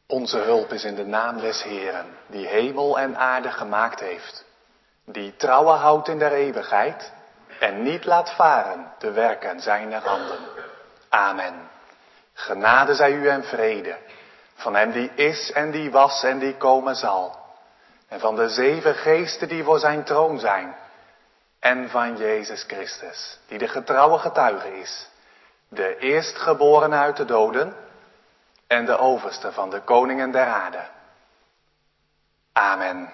Onze hulp is in de naam des Heeren, die hemel en aarde gemaakt heeft. Die trouwe houdt in der eeuwigheid en niet laat varen de werken zijner handen. Amen. Genade zij u en vrede, van hem die is en die was en die komen zal. En van de 7 geesten die voor zijn troon zijn. En van Jezus Christus, die de getrouwe getuige is. De eerstgeborene uit de doden en de overste van de koningen der aarde. Amen.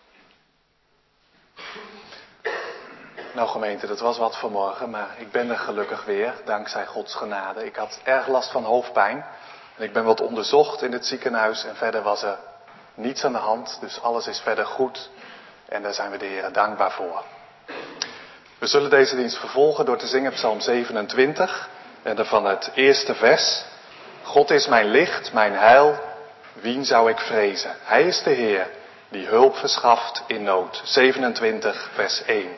Nou gemeente, dat was wat vanmorgen, maar ik ben er gelukkig weer, dankzij Gods genade. Ik had erg last van hoofdpijn en ik ben wat onderzocht in het ziekenhuis en verder was er niets aan de hand. Dus alles is verder goed en daar zijn we de Heer dankbaar voor. We zullen deze dienst vervolgen door te zingen Psalm 27 en daarvan het eerste vers. God is mijn licht, mijn heil, wien zou ik vrezen? Hij is de Heer die hulp verschaft in nood. 27 vers 1.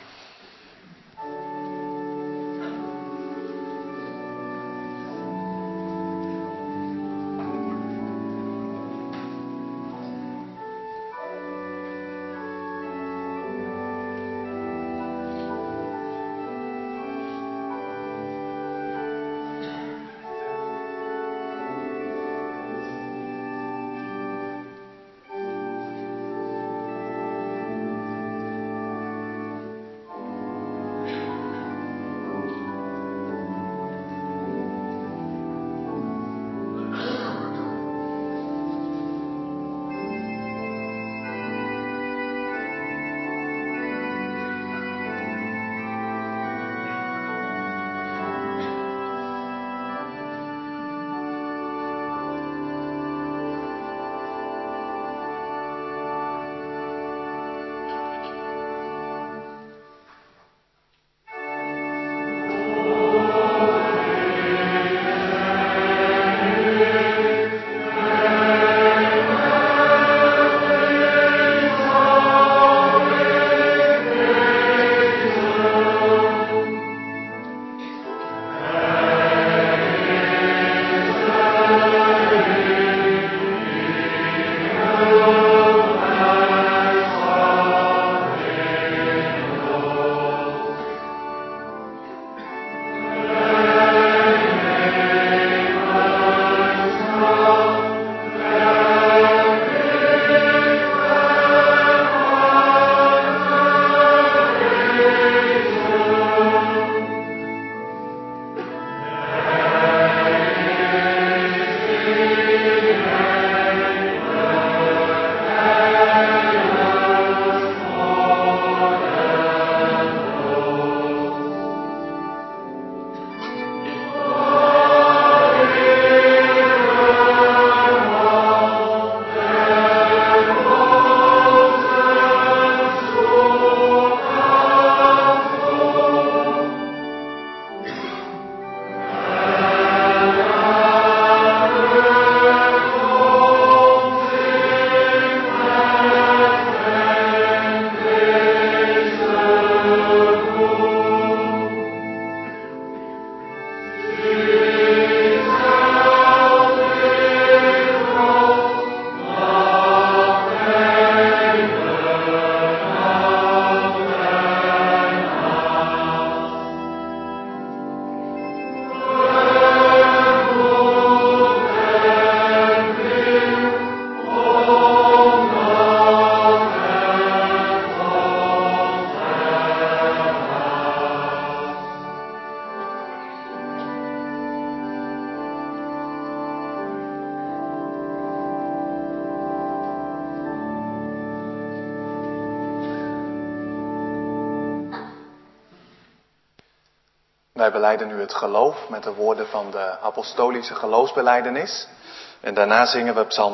Wij belijden nu het geloof met de woorden van de apostolische geloofsbelijdenis. En daarna zingen we Psalm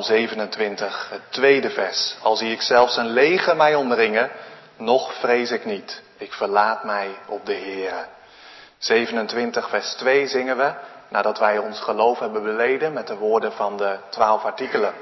27, het tweede vers. Al zie ik zelfs een leger mij omringen, nog vrees ik niet. Ik verlaat mij op de Heere. 27 vers 2 zingen we, nadat wij ons geloof hebben beleden met de woorden van de 12 artikelen.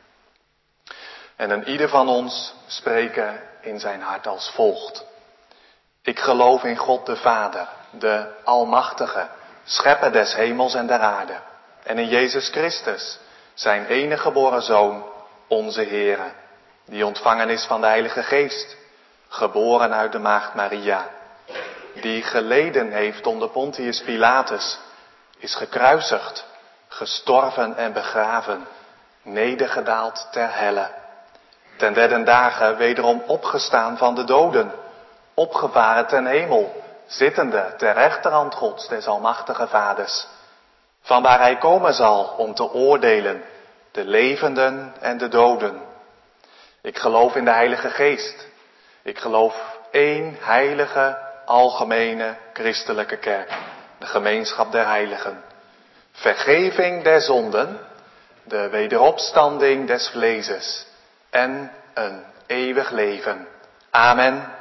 En een ieder van ons spreken in zijn hart als volgt. Ik geloof in God de Vader, de Almachtige, schepper des hemels en der aarde. En in Jezus Christus, zijn enige geboren Zoon, onze Heere, die ontvangen is van de Heilige Geest, geboren uit de maagd Maria, die geleden heeft onder Pontius Pilatus, is gekruisigd, gestorven en begraven, nedergedaald ter helle, ten derde dagen wederom opgestaan van de doden, opgevaren ten hemel, zittende ter rechterhand Gods des almachtige Vaders, vanwaar hij komen zal om te oordelen de levenden en de doden. Ik geloof in de Heilige Geest. Ik geloof één heilige, algemene, christelijke kerk, de gemeenschap der heiligen, vergeving der zonden, de wederopstanding des vleeses en een eeuwig leven. Amen.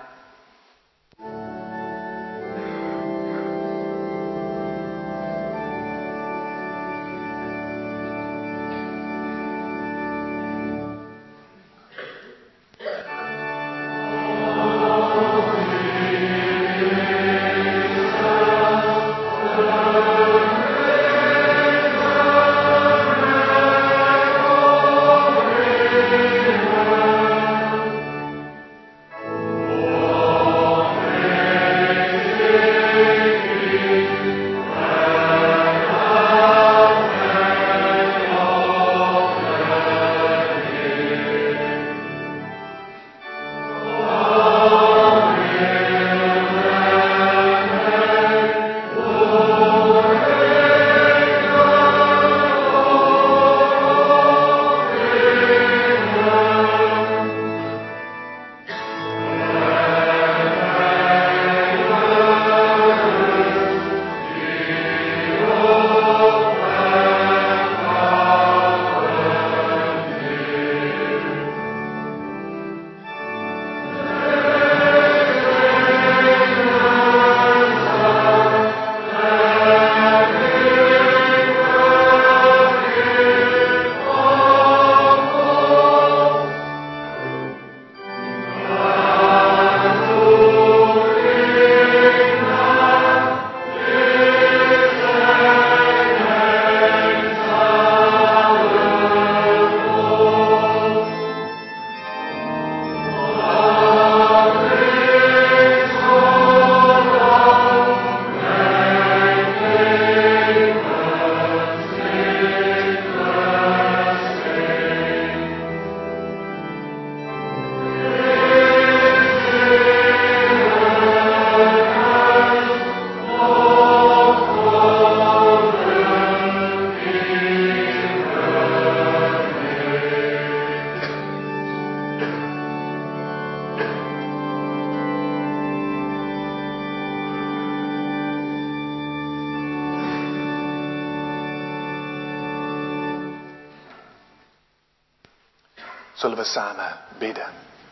Zullen we samen bidden.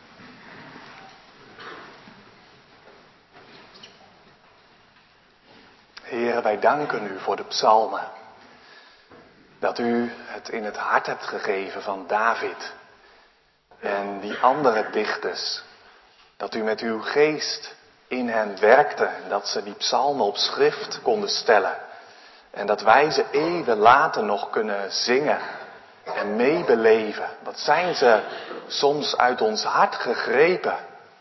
Heere, wij danken u voor de psalmen. Dat u het in het hart hebt gegeven van David en die andere dichters. Dat u met uw geest in hen werkte en dat ze die psalmen op schrift konden stellen. En dat wij ze eeuwen later nog kunnen zingen en meebeleven. Wat zijn ze soms uit ons hart gegrepen.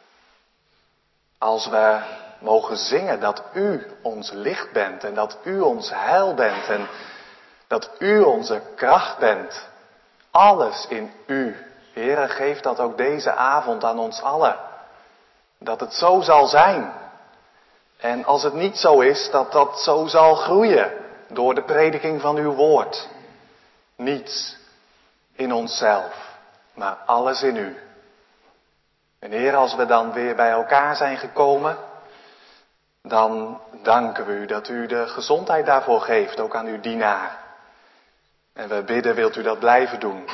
Als we mogen zingen dat u ons licht bent en dat u ons heil bent en dat u onze kracht bent. Alles in u. Heere, geef dat ook deze avond aan ons allen. Dat het zo zal zijn. En als het niet zo is, dat dat zo zal groeien door de prediking van uw woord. Niets in onszelf, maar alles in u. En Heer, als we dan weer bij elkaar zijn gekomen, dan danken we u dat u de gezondheid daarvoor geeft, ook aan uw dienaar. En we bidden, wilt u dat blijven doen?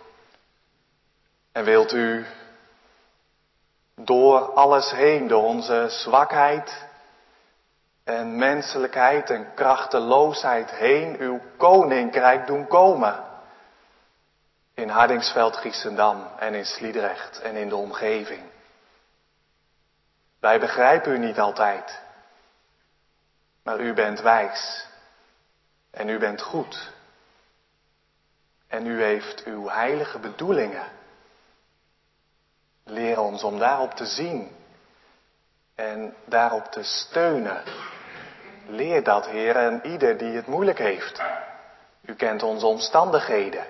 En wilt u door alles heen, door onze zwakheid en menselijkheid en krachteloosheid heen, uw koninkrijk doen komen. In Hardingsveld, Giessendam en in Sliedrecht en in de omgeving. Wij begrijpen u niet altijd. Maar u bent wijs. En u bent goed. En u heeft uw heilige bedoelingen. Leer ons om daarop te zien en daarop te steunen. Leer dat, Heer, en ieder die het moeilijk heeft. U kent onze omstandigheden.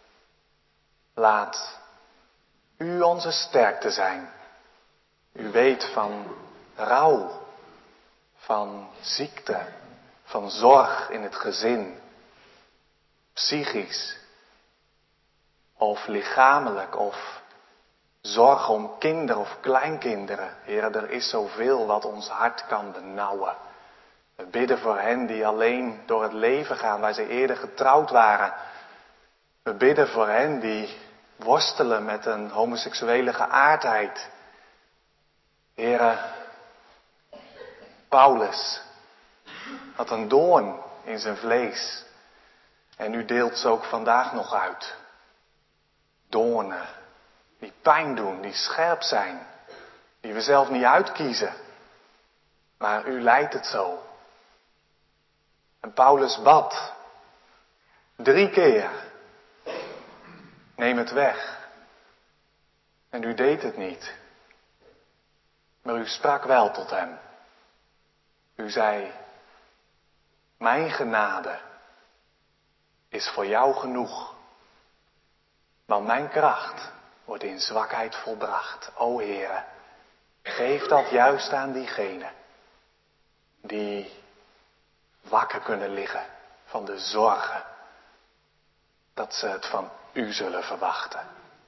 Laat u onze sterkte zijn. U weet van rouw, van ziekte, van zorg in het gezin, psychisch of lichamelijk of zorg om kinderen of kleinkinderen. Heer, er is zoveel wat ons hart kan benauwen. We bidden voor hen die alleen door het leven gaan waar ze eerder getrouwd waren. We bidden voor hen die worstelen met een homoseksuele geaardheid. Heere, Paulus had een doorn in zijn vlees. En u deelt ze ook vandaag nog uit. Doornen die pijn doen, die scherp zijn, die we zelf niet uitkiezen. Maar u leidt het zo. En Paulus bad 3 keer. Neem het weg. En u deed het niet. Maar u sprak wel tot hem. U zei, mijn genade is voor jou genoeg. Want mijn kracht wordt in zwakheid volbracht. O Heere, geef dat juist aan diegenen die wakker kunnen liggen van de zorgen. Dat ze het van u zullen verwachten.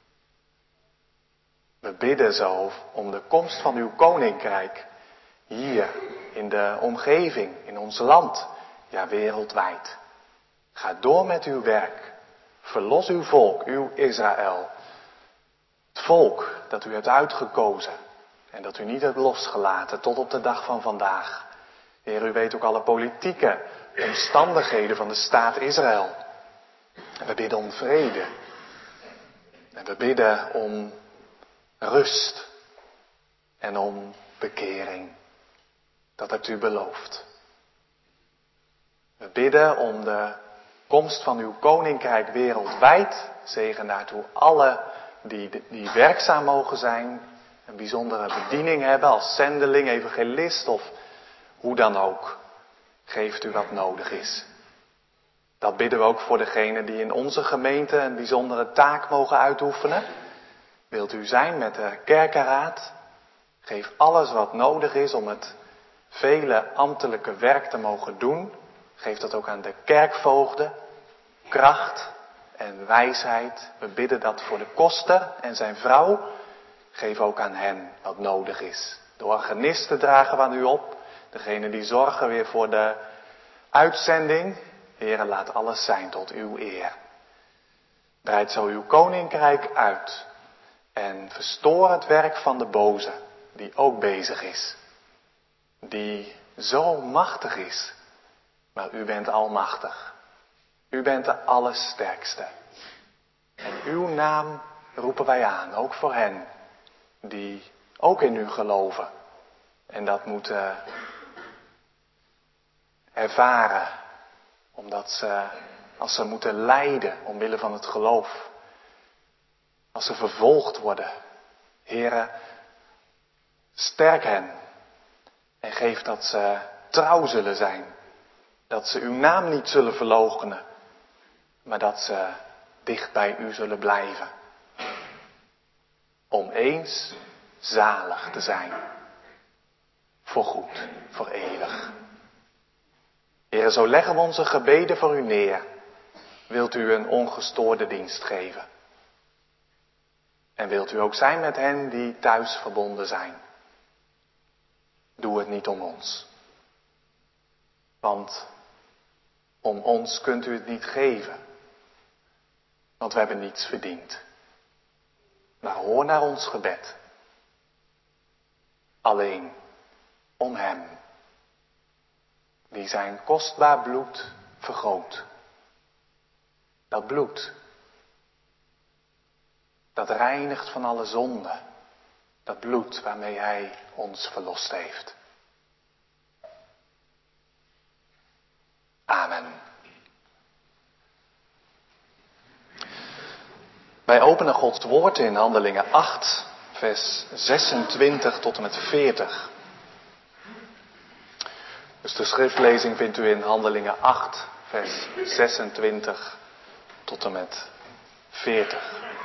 We bidden zo om de komst van uw koninkrijk. Hier in de omgeving, in ons land, ja wereldwijd. Ga door met uw werk. Verlos uw volk, uw Israël. Het volk dat u hebt uitgekozen en dat u niet hebt losgelaten tot op de dag van vandaag. Heer, u weet ook alle politieke omstandigheden van de staat Israël. En we bidden om vrede. En we bidden om rust. En om bekering. Dat hebt u beloofd. We bidden om de komst van uw koninkrijk wereldwijd. Zegen daartoe alle die werkzaam mogen zijn. Een bijzondere bediening hebben als zendeling, evangelist of hoe dan ook. Geeft u wat nodig is. Dat bidden we ook voor degenen die in onze gemeente een bijzondere taak mogen uitoefenen. Wilt u zijn met de kerkenraad? Geef alles wat nodig is om het vele ambtelijke werk te mogen doen. Geef dat ook aan de kerkvoogden. Kracht en wijsheid. We bidden dat voor de koster en zijn vrouw. Geef ook aan hen wat nodig is. De organisten dragen we aan u op. Degene die zorgen weer voor de uitzending. Heere, laat alles zijn tot uw eer. Breid zo uw koninkrijk uit. En verstoor het werk van de boze, die ook bezig is. Die zo machtig is. Maar u bent almachtig. U bent de allersterkste. En uw naam roepen wij aan, ook voor hen die ook in u geloven. En dat moeten ervaren. Omdat ze, als ze moeten lijden omwille van het geloof. Als ze vervolgd worden. Heere, sterk hen. En geef dat ze trouw zullen zijn. Dat ze uw naam niet zullen verloochenen. Maar dat ze dicht bij u zullen blijven. Om eens zalig te zijn. Voor goed, voor eeuwig. Heere, zo leggen we onze gebeden voor u neer. Wilt u een ongestoorde dienst geven? En wilt u ook zijn met hen die thuis verbonden zijn? Doe het niet om ons. Want om ons kunt u het niet geven. Want we hebben niets verdiend. Maar hoor naar ons gebed. Alleen om hem. Die zijn kostbaar bloed vergoot. Dat bloed. Dat reinigt van alle zonde. Dat bloed waarmee hij ons verlost heeft. Amen. Wij openen Gods woord in Handelingen 8, vers 26 tot en met 40. Dus de schriftlezing vindt u in Handelingen 8, vers 26 tot en met 40.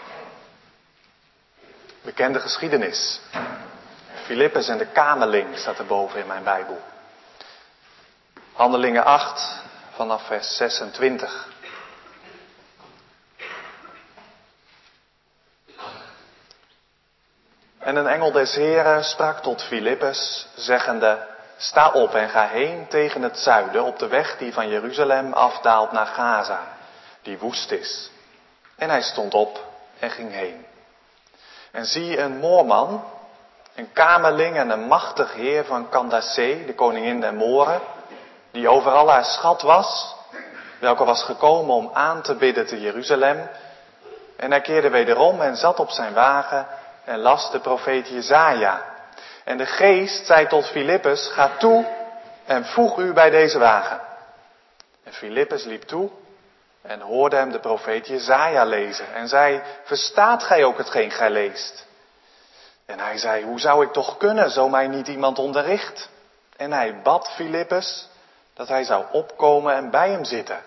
Bekende geschiedenis. Filippus en de kamerling staat erboven in mijn Bijbel. Handelingen 8 vanaf vers 26. En een engel des Heren sprak tot Filippus, zeggende: sta op en ga heen tegen het zuiden op de weg die van Jeruzalem afdaalt naar Gaza, die woest is. En hij stond op en ging heen. En zie een Moorman, een kamerling en een machtig heer van Candace, de koningin der Mooren, die overal haar schat was, welke was gekomen om aan te bidden te Jeruzalem. En hij keerde wederom en zat op zijn wagen en las de profeet Jesaja. En de geest zei tot Filippus: ga toe en voeg u bij deze wagen. En Filippus liep toe en hoorde hem de profeet Jesaja lezen. En zei: verstaat gij ook hetgeen gij leest? En hij zei: hoe zou ik toch kunnen, zo mij niet iemand onderricht? En hij bad Filippus dat hij zou opkomen en bij hem zitten.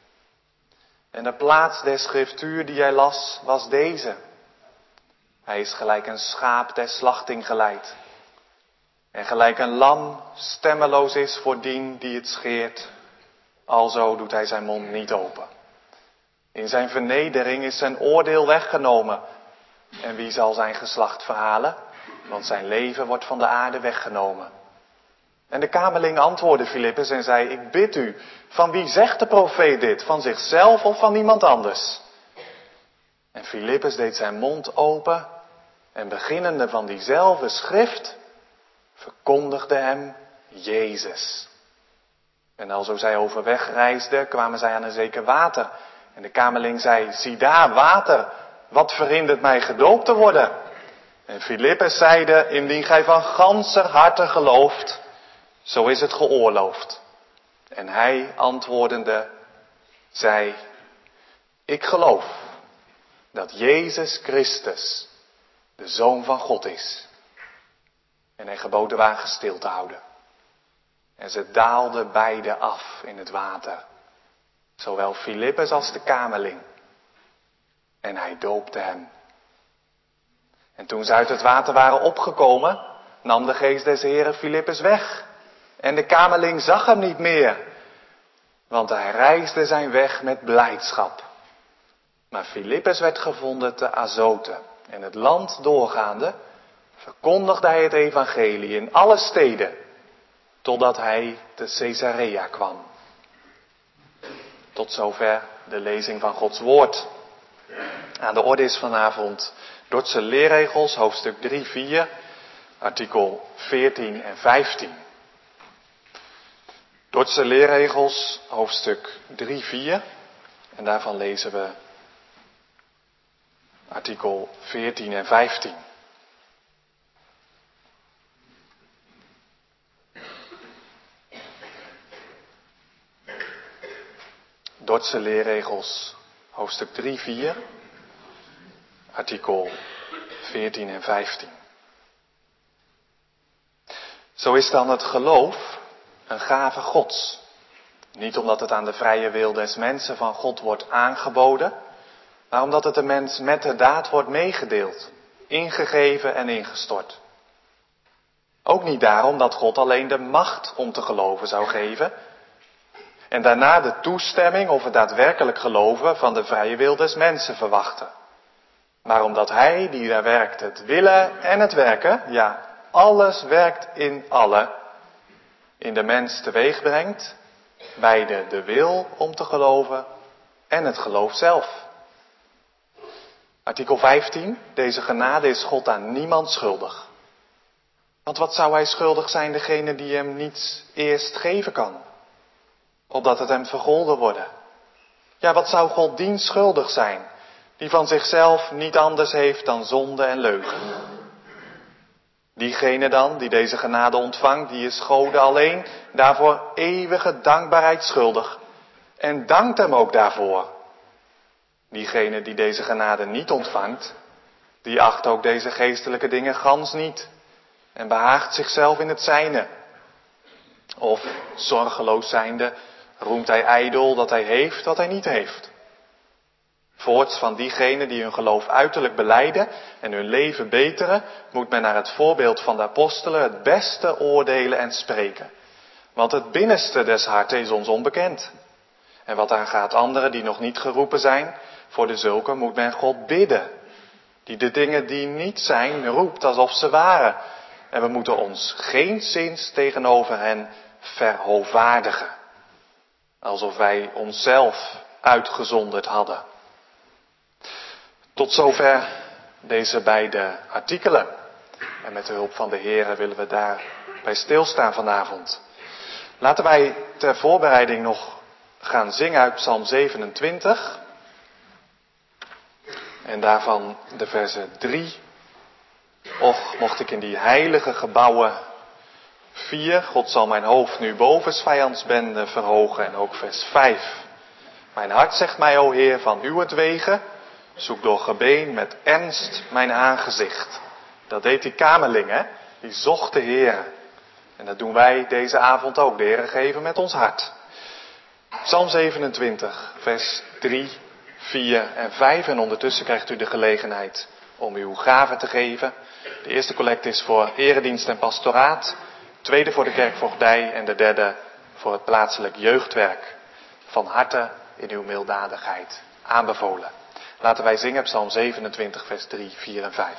En de plaats der schriftuur die hij las was deze: hij is gelijk een schaap ter slachting geleid. En gelijk een lam stemmeloos is voor dien die het scheert, alzo doet hij zijn mond niet open. In zijn vernedering is zijn oordeel weggenomen. En wie zal zijn geslacht verhalen? Want zijn leven wordt van de aarde weggenomen. En de kamerling antwoordde Filippus en zei: ik bid u, van wie zegt de profeet dit? Van zichzelf of van iemand anders? En Filippus deed zijn mond open en beginnende van diezelfde schrift verkondigde hem Jezus. En alzo zij overweg reisden, kwamen zij aan een zeker water. En de kamerling zei: zie daar water, wat verhindert mij gedoopt te worden? En Filippus zeide: indien gij van ganser harte gelooft, zo is het geoorloofd. En hij antwoordende zei: ik geloof dat Jezus Christus de Zoon van God is. En hij gebood de wagen stil te houden. En ze daalden beide af in het water, zowel Filippus als de kamerling. En hij doopte hem. En toen ze uit het water waren opgekomen, nam de geest des Heren Filippus weg. En de kamerling zag hem niet meer, want hij reisde zijn weg met blijdschap. Maar Filippus werd gevonden te Azote. En het land doorgaande verkondigde hij het evangelie in alle steden, totdat hij te Caesarea kwam. Tot zover de lezing van Gods woord. Aan de orde is vanavond Dordtse leerregels, hoofdstuk 3-4, artikel 14 en 15. Dordtse leerregels, hoofdstuk 3-4, en daarvan lezen we artikel 14 en 15. Dordtse leerregels, hoofdstuk 3-4, artikel 14 en 15. Zo is dan het geloof een gave Gods. Niet omdat het aan de vrije wil des mensen van God wordt aangeboden, maar omdat het de mens met de daad wordt meegedeeld, ingegeven en ingestort. Ook niet daarom dat God alleen de macht om te geloven zou geven en daarna de toestemming of het daadwerkelijk geloven van de vrije wil des mensen verwachten. Maar omdat hij die daar werkt het willen en het werken, ja, alles werkt in alle, in de mens teweeg brengt, beide de wil om te geloven en het geloof zelf. Artikel 15, deze genade is God aan niemand schuldig. Want wat zou hij schuldig zijn, degene die hem niets eerst geven kan, opdat het hem vergolden worden? Ja, wat zou God dien schuldig zijn, die van zichzelf niet anders heeft dan zonde en leugen? Diegene dan, die deze genade ontvangt, die is Gode alleen daarvoor eeuwige dankbaarheid schuldig. En dankt hem ook daarvoor. Diegene die deze genade niet ontvangt, die acht ook deze geestelijke dingen gans niet en behaagt zichzelf in het zijne. Of, zorgeloos zijnde, roemt hij ijdel dat hij heeft wat hij niet heeft. Voorts van diegenen die hun geloof uiterlijk belijden en hun leven beteren, moet men naar het voorbeeld van de apostelen het beste oordelen en spreken. Want het binnenste des harten is ons onbekend. En wat aangaat anderen die nog niet geroepen zijn, voor dezulken moet men God bidden, die de dingen die niet zijn roept alsof ze waren. En we moeten ons geenszins tegenover hen verhoovaardigen, alsof wij onszelf uitgezonderd hadden. Tot zover deze beide artikelen. En met de hulp van de Heer willen we daarbij stilstaan vanavond. Laten wij ter voorbereiding nog gaan zingen uit Psalm 27. En daarvan de verse 3. Och, mocht ik in die heilige gebouwen 4. God zal mijn hoofd nu boven 's vijandsbende verhogen. En ook vers 5. Mijn hart zegt mij, o Heer, van uwentwege, zoek door gebeen met ernst mijn aangezicht. Dat deed die kamerling, hè? Die zocht de Heer. En dat doen wij deze avond ook. De Heer geven met ons hart. Psalm 27, vers 3, 4 en 5. En ondertussen krijgt u de gelegenheid om uw gaven te geven. De eerste collecte is voor eredienst en pastoraat. Tweede voor de kerkvoogdij. En de derde voor het plaatselijk jeugdwerk. Van harte in uw milddadigheid aanbevolen. Laten wij zingen Psalm 27, vers 3, 4 en 5.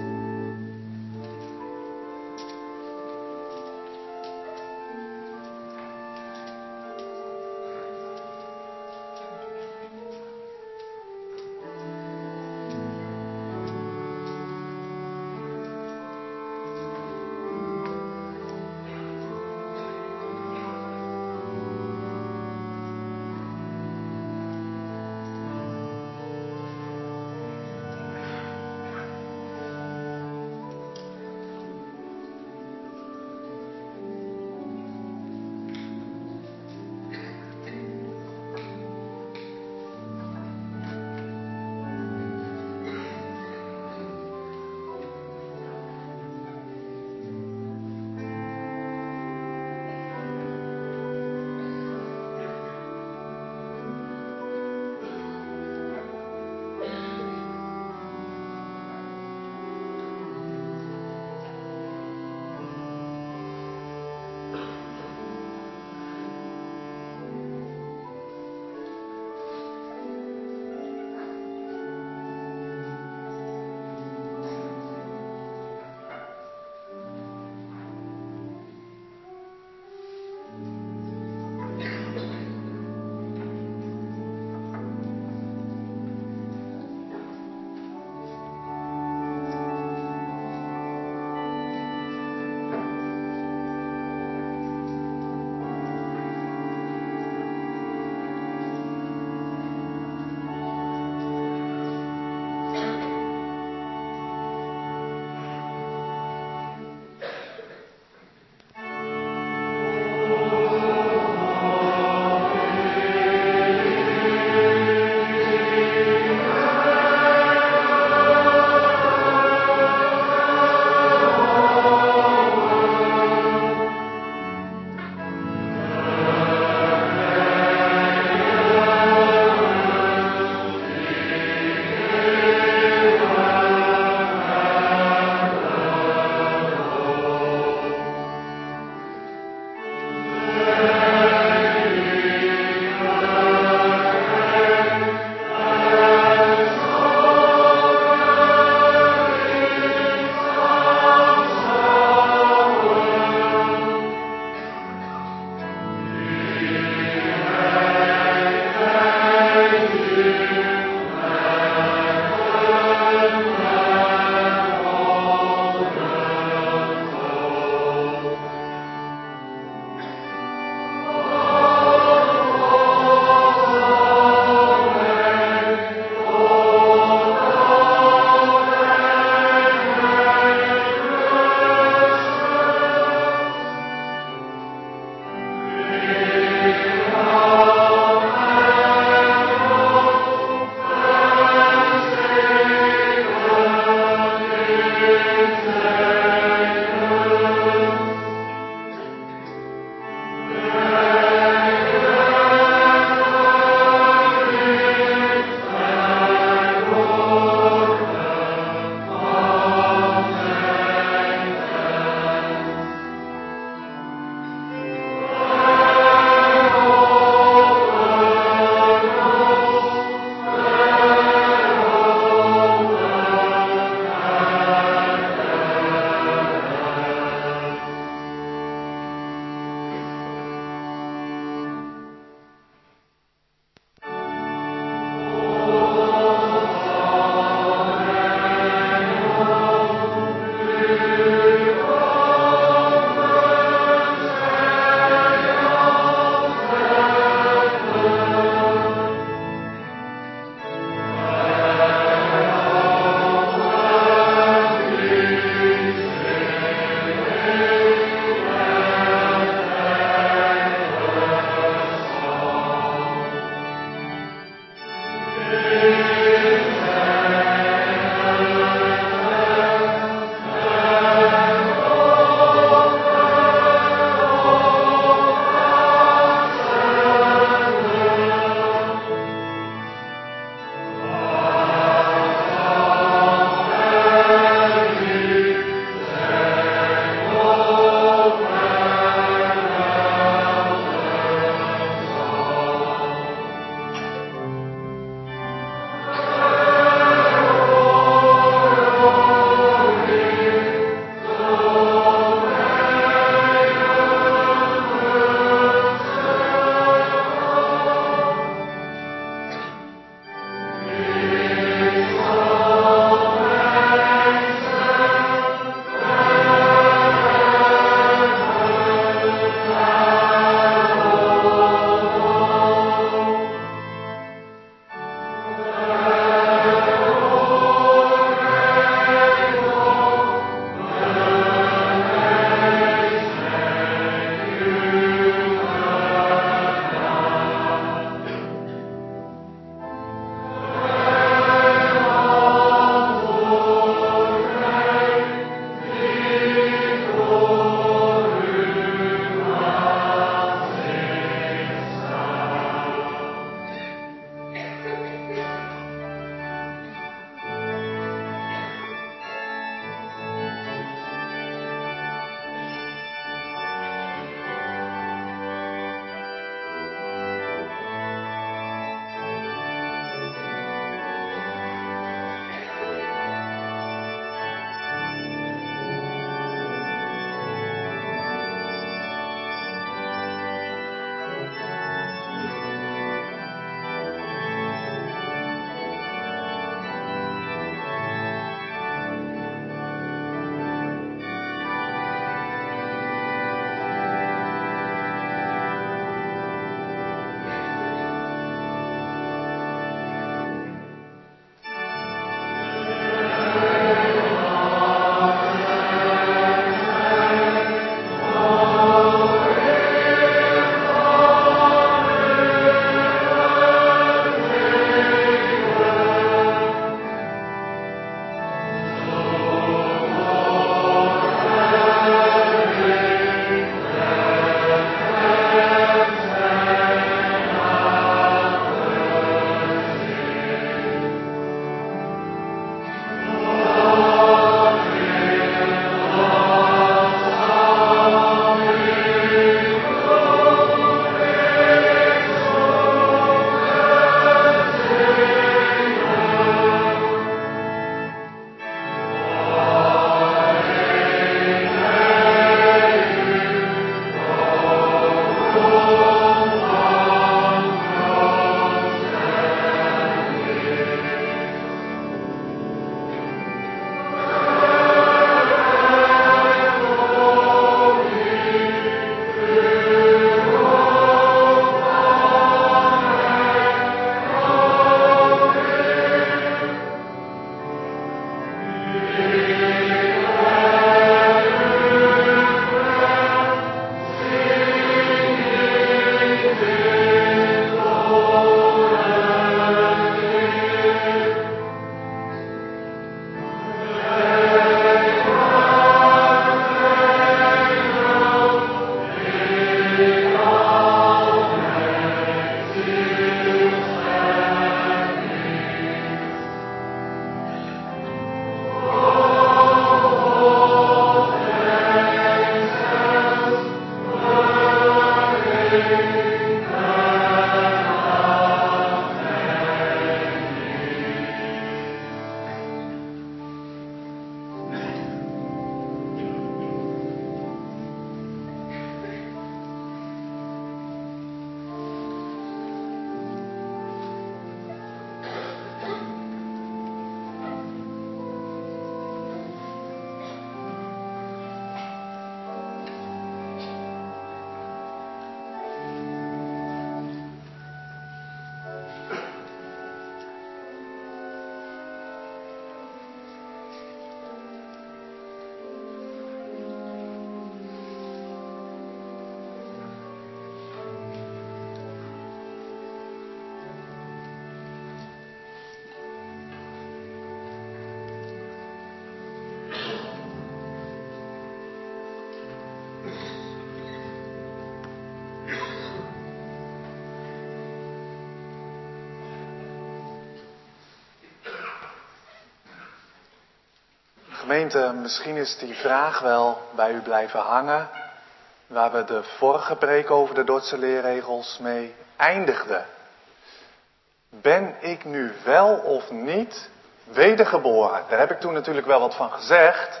Gemeente, misschien is die vraag wel bij u blijven hangen, waar we de vorige preek over de Dordtse leerregels mee eindigden. Ben ik nu wel of niet wedergeboren? Daar heb ik toen natuurlijk wel wat van gezegd.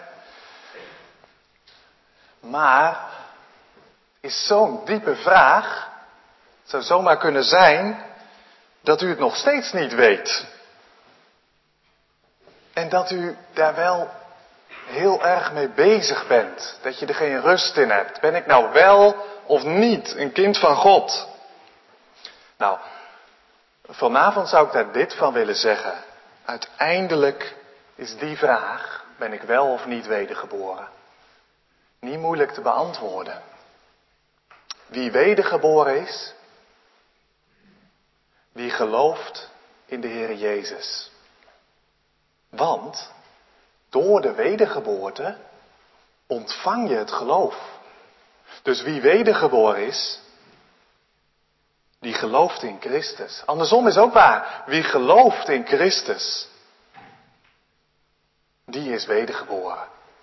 Maar is zo'n diepe vraag. Het zou zomaar kunnen zijn dat u het nog steeds niet weet. En dat u daar wel heel erg mee bezig bent. Dat je er geen rust in hebt. Ben ik nou wel of niet een kind van God? Nou, vanavond zou ik daar dit van willen zeggen. Uiteindelijk is die vraag, ben ik wel of niet wedergeboren, niet moeilijk te beantwoorden. Wie wedergeboren is, die gelooft in de Heer Jezus. Want door de wedergeboorte ontvang je het geloof. Dus wie wedergeboren is, die gelooft in Christus. Andersom is ook waar. Wie gelooft in Christus, die is wedergeboren.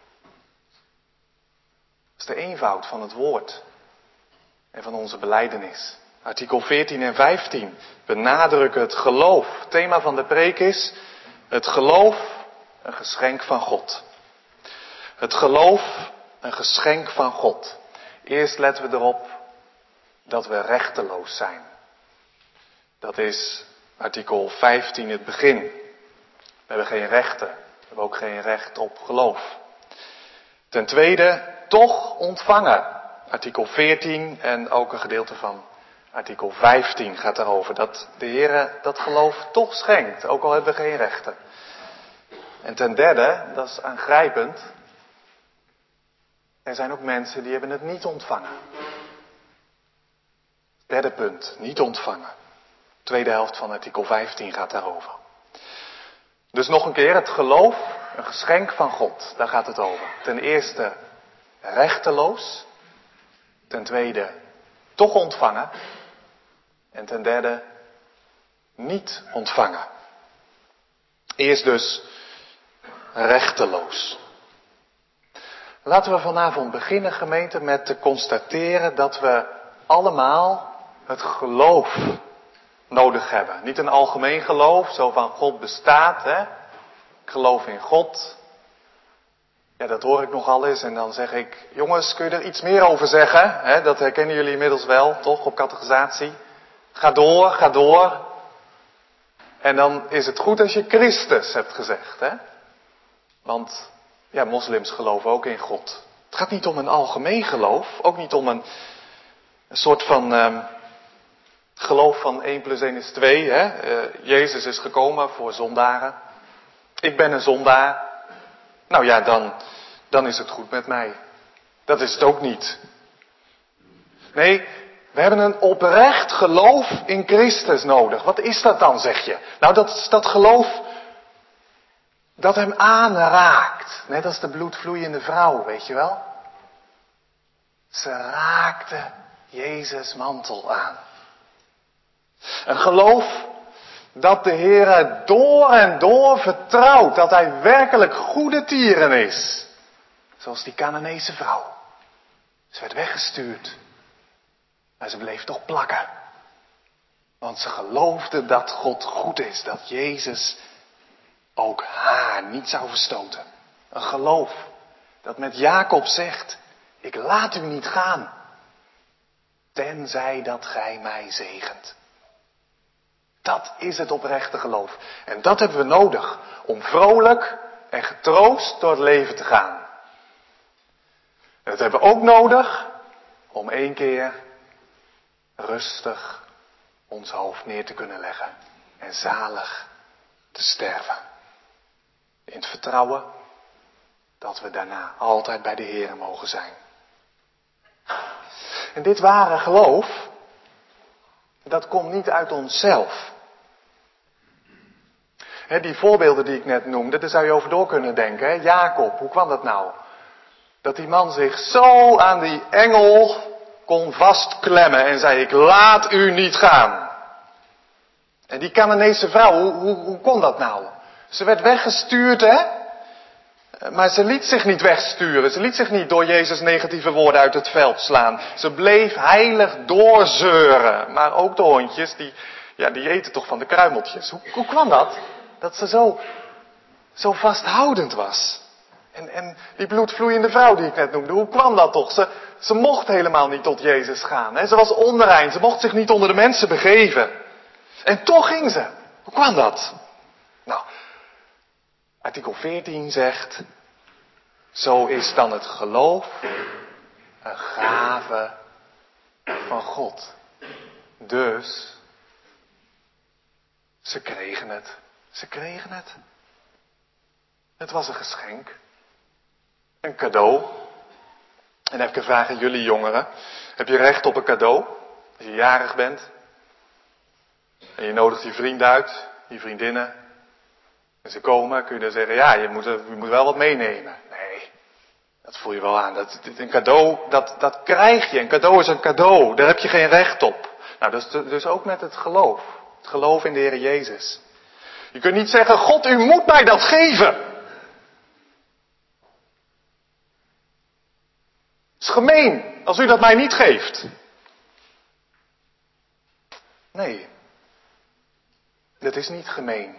Dat is de eenvoud van het woord en van onze belijdenis. Artikel 14 en 15 benadrukken het geloof. Het thema van de preek is het geloof, een geschenk van God. Het geloof, een geschenk van God. Eerst letten we erop dat we rechteloos zijn. Dat is artikel 15 het begin. We hebben geen rechten. We hebben ook geen recht op geloof. Ten tweede, toch ontvangen. Artikel 14 en ook een gedeelte van artikel 15 gaat daarover. Dat de Heer dat geloof toch schenkt, ook al hebben we geen rechten. En ten derde, dat is aangrijpend. Er zijn ook mensen die hebben het niet ontvangen. Derde punt, niet ontvangen. Tweede helft van artikel 15 gaat daarover. Dus nog een keer, het geloof, een geschenk van God, daar gaat het over. Ten eerste, rechteloos. Ten tweede, toch ontvangen. En ten derde, niet ontvangen. Eerst dus, rechteloos. Laten we vanavond beginnen, gemeente, met te constateren dat we allemaal het geloof nodig hebben. Niet een algemeen geloof, zo van God bestaat, hè. Ik geloof in God. Ja, dat hoor ik nogal eens en dan zeg ik, jongens, kun je er iets meer over zeggen? Hè? Dat herkennen jullie inmiddels wel, toch, op catechisatie. Ga door, ga door. En dan is het goed als je Christus hebt gezegd, hè. Want ja, moslims geloven ook in God. Het gaat niet om een algemeen geloof. Ook niet om een soort van geloof van 1 plus 1 is 2. Hè? Jezus is gekomen voor zondaren. Ik ben een zondaar. Nou ja, dan is het goed met mij. Dat is het ook niet. Nee, we hebben een oprecht geloof in Christus nodig. Wat is dat dan, zeg je? Nou, dat is dat geloof dat hem aanraakt. Net als de bloedvloeiende vrouw, weet je wel. Ze raakte Jezus' mantel aan. Een geloof dat de Heer door en door vertrouwt. Dat hij werkelijk goede tieren is. Zoals die Canaanese vrouw. Ze werd weggestuurd. Maar ze bleef toch plakken. Want ze geloofde dat God goed is. Dat Jezus ook haar niet zou verstoten. Een geloof dat met Jacob zegt, ik laat u niet gaan. Tenzij dat gij mij zegent. Dat is het oprechte geloof. En dat hebben we nodig om vrolijk en getroost door het leven te gaan. En dat hebben we ook nodig om 1 keer rustig ons hoofd neer te kunnen leggen. En zalig te sterven. In het vertrouwen dat we daarna altijd bij de Heer mogen zijn. En dit ware geloof, dat komt niet uit onszelf. Die voorbeelden die ik net noemde, daar zou je over door kunnen denken. Hè? Jacob, hoe kwam dat nou? Dat die man zich zo aan die engel kon vastklemmen en zei, ik laat u niet gaan. En die Canaanese vrouw, hoe kon dat nou? Ze werd weggestuurd, hè? Maar ze liet zich niet wegsturen. Ze liet zich niet door Jezus' negatieve woorden uit het veld slaan. Ze bleef heilig doorzeuren. Maar ook de hondjes, die eten toch van de kruimeltjes. Hoe kwam dat? Dat ze zo vasthoudend was. En die bloedvloeiende vrouw die ik net noemde, hoe kwam dat toch? Ze mocht helemaal niet tot Jezus gaan. Hè? Ze was onrein, ze mocht zich niet onder de mensen begeven. En toch ging ze. Hoe kwam dat? Nou, artikel 14 zegt, zo is dan het geloof een gave van God. Dus, ze kregen het. Ze kregen het. Het was een geschenk. Een cadeau. En dan heb ik een vraag aan jullie jongeren. Heb je recht op een cadeau? Als je jarig bent. En je nodigt je vrienden uit. Je vriendinnen. En ze komen. Kun je dan zeggen, ja, je moet wel wat meenemen. Nee. Dat voel je wel aan. Een cadeau, dat krijg je. Een cadeau is een cadeau. Daar heb je geen recht op. Nou, dat is dus ook met het geloof. Het geloof in de Heer Jezus. Je kunt niet zeggen, God, u moet mij dat geven. Het is gemeen als u dat mij niet geeft. Nee, dat is niet gemeen.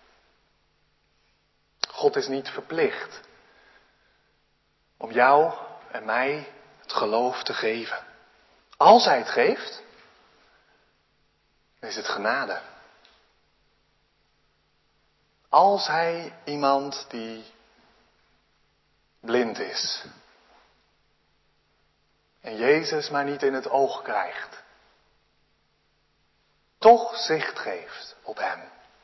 God is niet verplicht om jou en mij het geloof te geven. Als hij het geeft, dan is het genade. Als hij iemand die blind is en Jezus maar niet in het oog krijgt, toch zicht geeft op hem,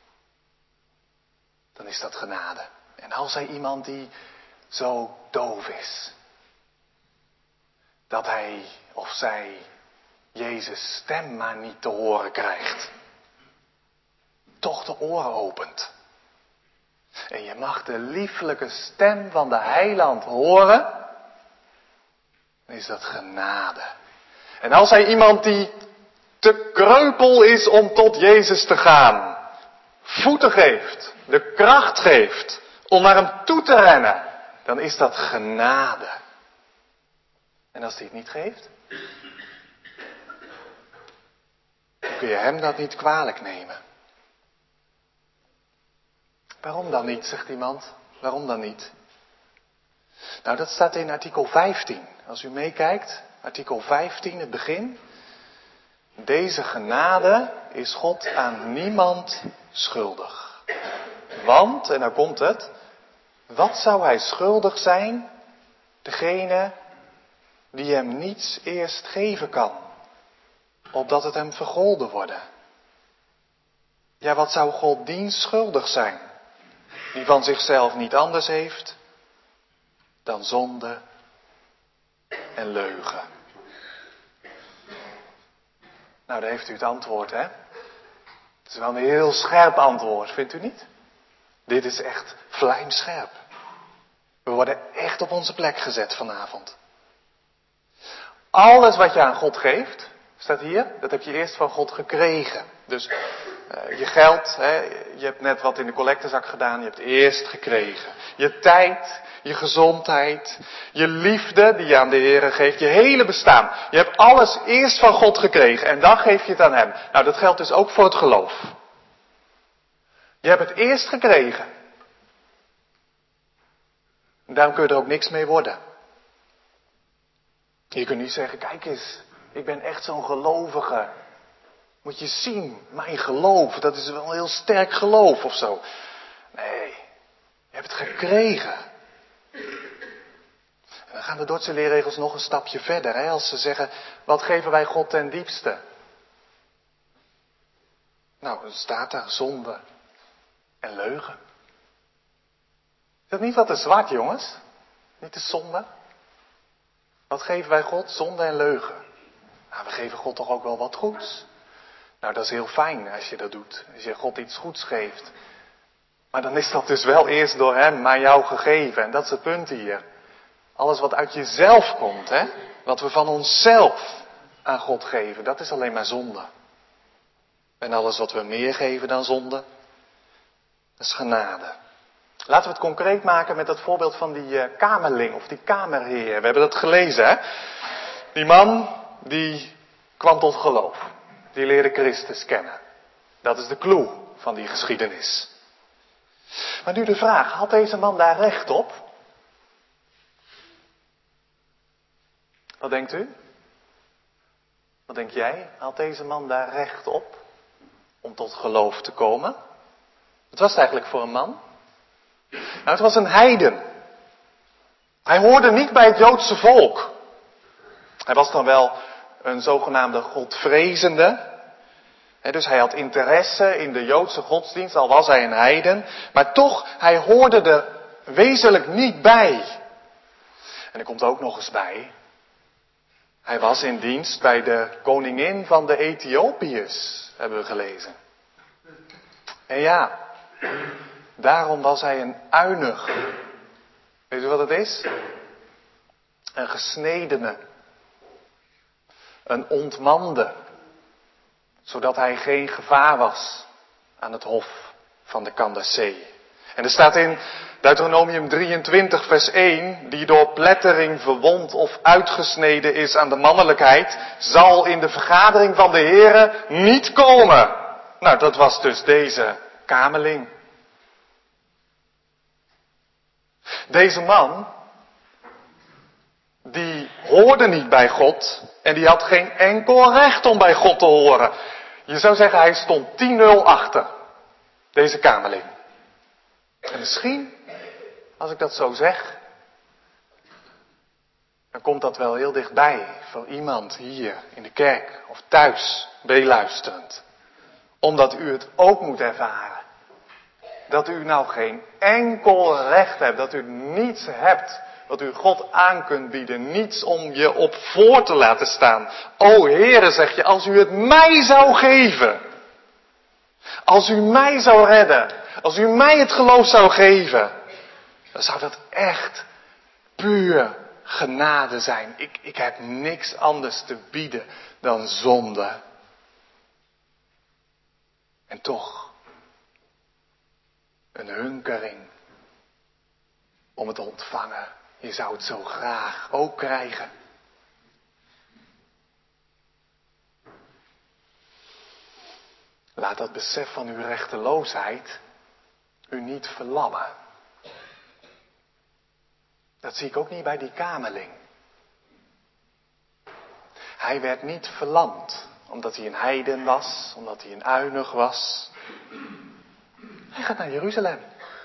dan is dat genade. En als hij iemand die zo doof is, dat hij of zij Jezus' stem maar niet te horen krijgt, toch de oren opent. En je mag de lieflijke stem van de Heiland horen, dan is dat genade. En als hij iemand die te kreupel is om tot Jezus te gaan, voeten geeft, de kracht geeft om naar hem toe te rennen, dan is dat genade. En als hij het niet geeft, dan kun je hem dat niet kwalijk nemen. Waarom dan niet, zegt iemand. Waarom dan niet? Nou, dat staat in artikel 15. Als u meekijkt, artikel 15, het begin. Deze genade is God aan niemand schuldig. Want, en nou komt het, wat zou hij schuldig zijn? Degene die hem niets eerst geven kan, opdat het hem vergolden worden. Ja, wat zou God diens schuldig zijn? Die van zichzelf niet anders heeft dan zonde en leugen. Nou, daar heeft u het antwoord, hè? Het is wel een heel scherp antwoord, vindt u niet? Dit is echt vlijmscherp. We worden echt op onze plek gezet vanavond. Alles wat je aan God geeft, staat hier, dat heb je eerst van God gekregen. Dus je geld, hè, je hebt net wat in de collectezak gedaan, je hebt eerst gekregen. Je tijd, je gezondheid, je liefde die je aan de Heer geeft, je hele bestaan. Je hebt alles eerst van God gekregen en dan geef je het aan hem. Nou, dat geldt dus ook voor het geloof. Je hebt het eerst gekregen. En daarom kun je er ook niks mee worden. Je kunt niet zeggen, kijk eens, ik ben echt zo'n gelovige. Moet je zien, mijn geloof, dat is wel een heel sterk geloof of zo. Nee, je hebt het gekregen. En dan gaan de Dordtse leerregels nog een stapje verder. Hè, als ze zeggen, wat geven wij God ten diepste? Nou, dan staat daar zonde en leugen. Is dat niet wat te zwart, jongens? Niet de zonde? Wat geven wij God? Zonde en leugen. Nou, we geven God toch ook wel wat goeds. Nou, dat is heel fijn als je dat doet. Als je God iets goeds geeft. Maar dan is dat dus wel eerst door hem aan jou gegeven. En dat is het punt hier. Alles wat uit jezelf komt, hè. Wat we van onszelf aan God geven, dat is alleen maar zonde. En alles wat we meer geven dan zonde, dat is genade. Laten we het concreet maken met het voorbeeld van die kamerling of die kamerheer. We hebben dat gelezen, hè? Die man die kwam tot geloof. Die leerde Christus kennen. Dat is de clue van die geschiedenis. Maar nu de vraag, had deze man daar recht op? Wat denkt u? Wat denk jij? Had deze man daar recht op? Om tot geloof te komen? Wat was het eigenlijk voor een man? Nou, het was een heiden. Hij hoorde niet bij het Joodse volk. Hij was dan wel een zogenaamde godvrezende. Dus hij had interesse in de Joodse godsdienst, al was hij een heiden. Maar toch, hij hoorde er wezenlijk niet bij. En er komt ook nog eens bij. Hij was in dienst bij de koningin van de Ethiopiërs, hebben we gelezen. En ja, daarom was hij een uinig. Weet u wat het is? Een gesnedene. Een ontmande. Zodat hij geen gevaar was aan het hof van de Kandasee. En er staat in Deuteronomium 23 vers 1, die door plettering verwond of uitgesneden is aan de mannelijkheid, zal in de vergadering van de Here niet komen. Nou, dat was dus deze kamerling. Deze man, die hoorde niet bij God en die had geen enkel recht om bij God te horen. Je zou zeggen, hij stond 10-0 achter, deze kamerling. En misschien, als ik dat zo zeg, dan komt dat wel heel dichtbij voor iemand hier in de kerk of thuis, meeluisterend. Omdat u het ook moet ervaren. Dat u nou geen enkel recht hebt, dat u niets hebt wat u God aan kunt bieden. Niets om je op voor te laten staan. O Heere, zeg je, als u het mij zou geven. Als u mij zou redden. Als u mij het geloof zou geven. Dan zou dat echt puur genade zijn. Ik heb niks anders te bieden dan zonde. En toch. Een hunkering. Om het te ontvangen. Je zou het zo graag ook krijgen. Laat dat besef van uw rechteloosheid u niet verlammen. Dat zie ik ook niet bij die kamerling. Hij werd niet verlamd, omdat hij een heiden was, omdat hij een uinig was. Hij gaat naar Jeruzalem.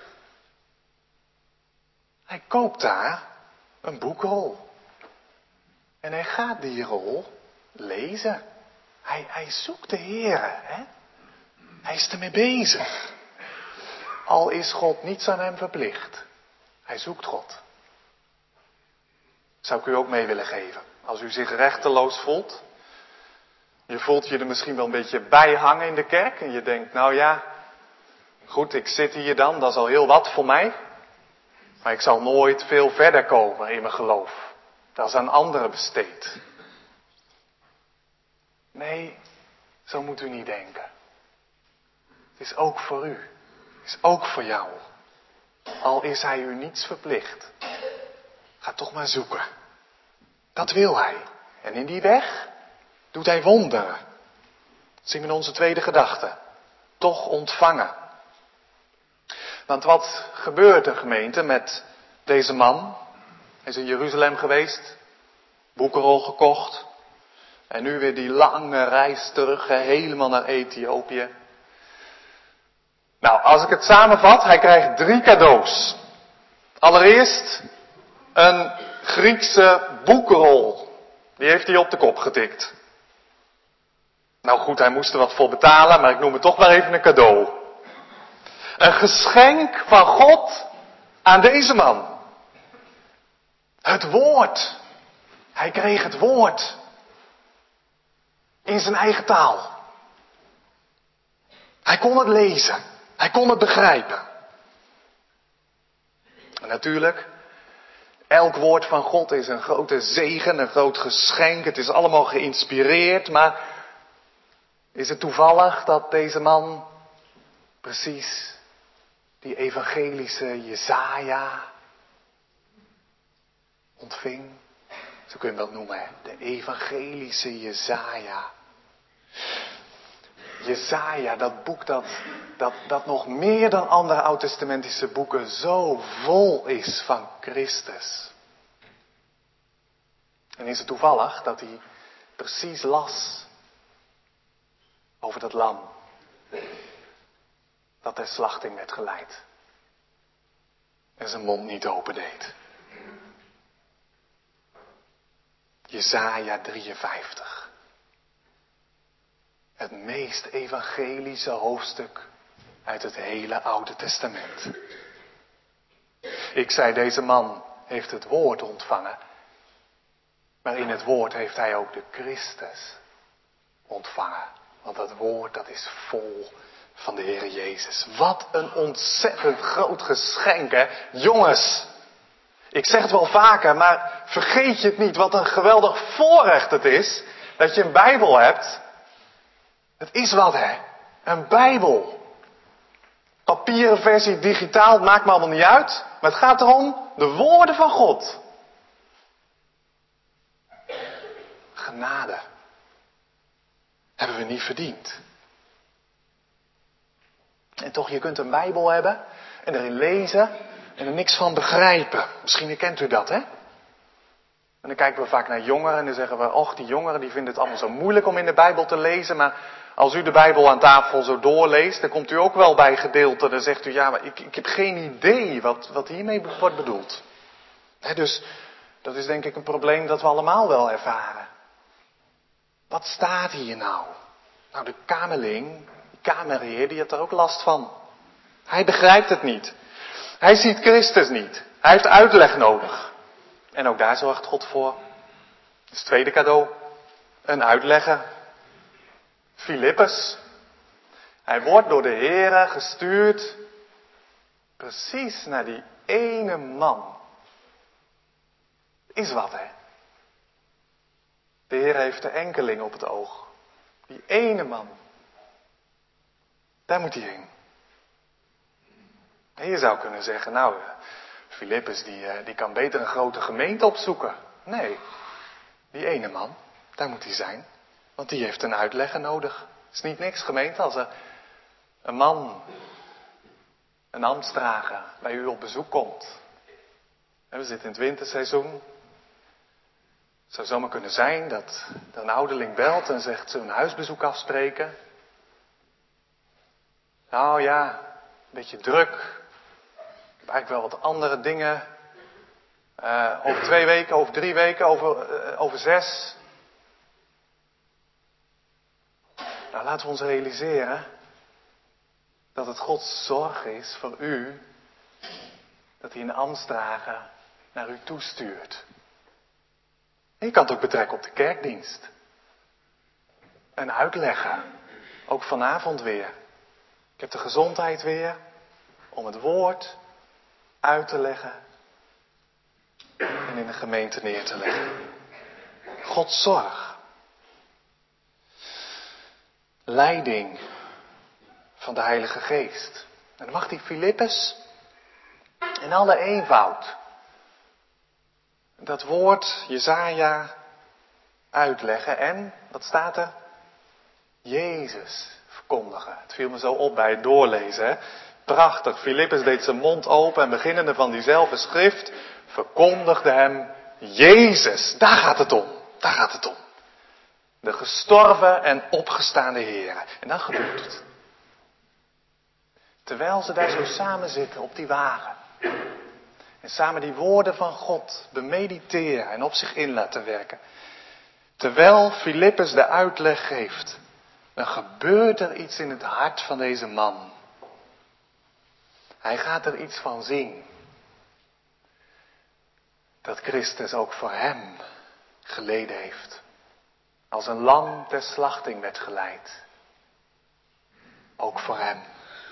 Hij koopt daar een boekrol. En hij gaat die rol lezen. Hij zoekt de Heere. Hè? Hij is ermee bezig. Al is God niets aan hem verplicht. Hij zoekt God. Zou ik u ook mee willen geven. Als u zich rechteloos voelt. Je voelt je er misschien wel een beetje bij hangen in de kerk. En je denkt, nou ja, goed, ik zit hier dan. Dat is al heel wat voor mij. Maar ik zal nooit veel verder komen in mijn geloof. Dat is aan anderen besteed. Nee, zo moet u niet denken. Het is ook voor u. Het is ook voor jou. Al is hij u niets verplicht. Ga toch maar zoeken. Dat wil hij. En in die weg doet hij wonderen. Dat zien we in onze tweede gedachte. Toch ontvangen. Want wat gebeurt er, gemeente, met deze man? Hij is in Jeruzalem geweest. Boekenrol gekocht. En nu weer die lange reis terug, helemaal naar Ethiopië. Nou, als ik het samenvat, hij krijgt 3 cadeaus. Allereerst een Griekse boekenrol. Die heeft hij op de kop getikt. Nou goed, hij moest er wat voor betalen, maar ik noem het toch maar even een cadeau. Een geschenk van God aan deze man. Het woord. Hij kreeg het woord. In zijn eigen taal. Hij kon het lezen. Hij kon het begrijpen. En natuurlijk, elk woord van God is een grote zegen, een groot geschenk. Het is allemaal geïnspireerd, maar is het toevallig dat deze man precies die evangelische Jesaja ontving. Zo kun je hem wel noemen, hè? De evangelische Jesaja. Jesaja, dat boek dat nog meer dan andere oud-testamentische boeken zo vol is van Christus. En is het toevallig dat hij precies las over dat lam dat ter slachting werd geleid en zijn mond niet opendeed. Jesaja 53. Het meest evangelische hoofdstuk uit het hele Oude Testament. Ik zei, deze man heeft het woord ontvangen. Maar in het woord heeft hij ook de Christus ontvangen. Want dat woord, dat is vol van de Heer Jezus. Wat een ontzettend groot geschenk, hè. Jongens, ik zeg het wel vaker, maar vergeet je het niet. Wat een geweldig voorrecht het is dat je een Bijbel hebt. Het is wat, hè. Een Bijbel. Papieren versie, digitaal, het maakt me allemaal niet uit. Maar het gaat erom de woorden van God. Genade. Hebben we niet verdiend. En toch, je kunt een Bijbel hebben en erin lezen en er niks van begrijpen. Misschien herkent u dat, hè? En dan kijken we vaak naar jongeren en dan zeggen we, och, die jongeren die vinden het allemaal zo moeilijk om in de Bijbel te lezen. Maar als u de Bijbel aan tafel zo doorleest, dan komt u ook wel bij gedeelten. Dan zegt u, ja, maar ik heb geen idee wat hiermee wordt bedoeld. Dus dat is denk ik een probleem dat we allemaal wel ervaren. Wat staat hier nou? Nou, de kamerling, de kamerheer, die heeft er ook last van. Hij begrijpt het niet. Hij ziet Christus niet. Hij heeft uitleg nodig. En ook daar zorgt God voor. Dat is het tweede cadeau. Een uitlegger. Filippus. Hij wordt door de Heere gestuurd. Precies naar die ene man. Is wat, hè? De Heer heeft de enkeling op het oog. Die ene man. Daar moet hij heen. En je zou kunnen zeggen, nou, Filippus die kan beter een grote gemeente opzoeken. Nee, die ene man, daar moet hij zijn. Want die heeft een uitlegger nodig. Het is niet niks, gemeente, als er een man, een ambtsdrager, bij u op bezoek komt. En we zitten in het winterseizoen. Het zou zomaar kunnen zijn dat er een ouderling belt en zegt, zullen we een huisbezoek afspreken? Nou ja, een beetje druk. Ik heb eigenlijk wel wat andere dingen. Over 2 weken, over 3 weken, over 6. Nou, laten we ons realiseren dat het Gods zorg is voor u, dat hij een ambtsdrager naar u toestuurt. En je kan het ook betrekken op de kerkdienst. En uitleggen. Ook vanavond weer. Ik heb de gezondheid weer om het woord uit te leggen en in de gemeente neer te leggen. Gods zorg. Leiding van de Heilige Geest. En dan mag die Filippus in alle eenvoud dat woord Jesaja uitleggen en, wat staat er? Jezus verkondigen. Het viel me zo op bij het doorlezen. Hè? Prachtig. Filippus deed zijn mond open en beginnende van diezelfde schrift verkondigde hem Jezus. Daar gaat het om. Daar gaat het om. De gestorven en opgestaande Heer. En dan gebeurt het. Terwijl ze daar zo samen zitten op die wagen. En samen die woorden van God bemediteren en op zich in laten werken. Terwijl Filippus de uitleg geeft. Dan gebeurt er iets in het hart van deze man. Hij gaat er iets van zien. Dat Christus ook voor hem geleden heeft. Als een lam ter slachting werd geleid. Ook voor hem.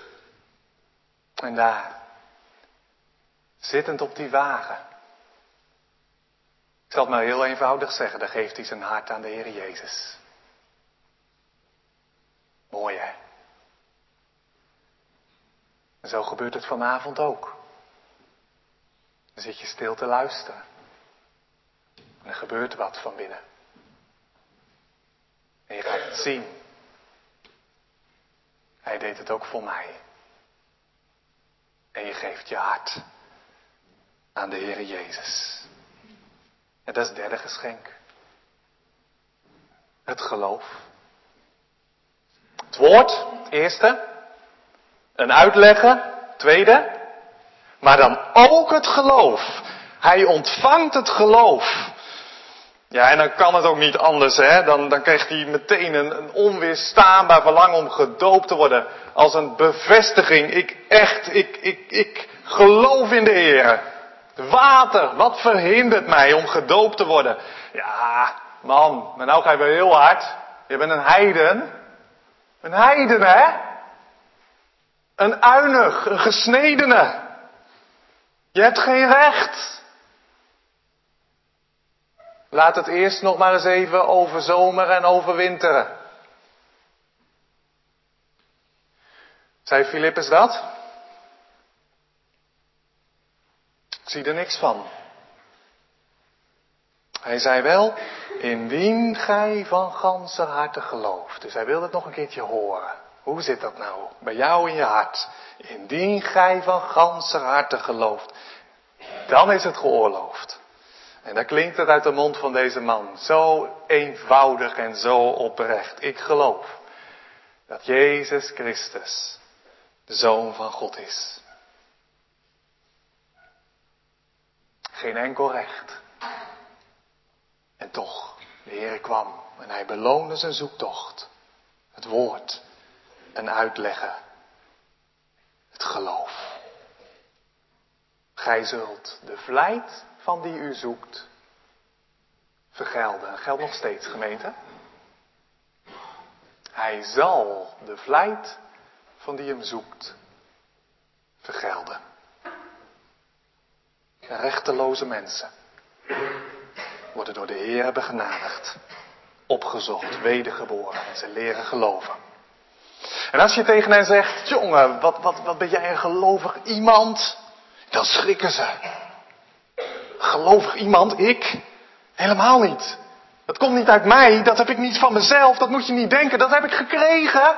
En daar, zittend op die wagen. Ik zal het maar heel eenvoudig zeggen, daar geeft hij zijn hart aan de Heer Jezus. Mooi, hè? En zo gebeurt het vanavond ook. Dan zit je stil te luisteren. En er gebeurt wat van binnen. En je gaat het zien. Hij deed het ook voor mij. En je geeft je hart aan de Heere Jezus. En dat is het derde geschenk. Het geloof. Het woord, het eerste. Een uitleggen, tweede. Maar dan ook het geloof. Hij ontvangt het geloof. Ja, en dan kan het ook niet anders, hè. Dan krijgt hij meteen een onweerstaanbaar verlangen om gedoopt te worden. Als een bevestiging. Ik geloof in de Heer. Water, wat verhindert mij om gedoopt te worden? Ja, man, maar nou ga je wel heel hard. Je bent een heiden. Een heiden, hè? Een uinig, een gesnedene. Je hebt geen recht. Laat het eerst nog maar eens even over zomer en overwinteren. Zei Filippus dat? Ik zie er niks van. Hij zei wel, indien gij van ganse harte gelooft. Dus hij wilde het nog een keertje horen. Hoe zit dat nou bij jou in je hart? Indien gij van ganse harte gelooft. Dan is het geoorloofd. En dan klinkt het uit de mond van deze man. Zo eenvoudig en zo oprecht. Ik geloof dat Jezus Christus de Zoon van God is. Geen enkel recht. En toch, de Heer kwam en hij beloonde zijn zoektocht. Het woord, een uitleggen, het geloof. Gij zult de vlijt van die u zoekt vergelden. Geldt nog steeds, gemeente. Hij zal de vlijt van die hem zoekt vergelden. Rechteloze mensen worden door de Heer begenadigd, opgezocht, wedergeboren en ze leren geloven. En als je tegen hen zegt, jongen, wat ben jij een gelovig iemand? Dan schrikken ze. Gelovig iemand? Ik? Helemaal niet. Dat komt niet uit mij, dat heb ik niet van mezelf, dat moet je niet denken, dat heb ik gekregen.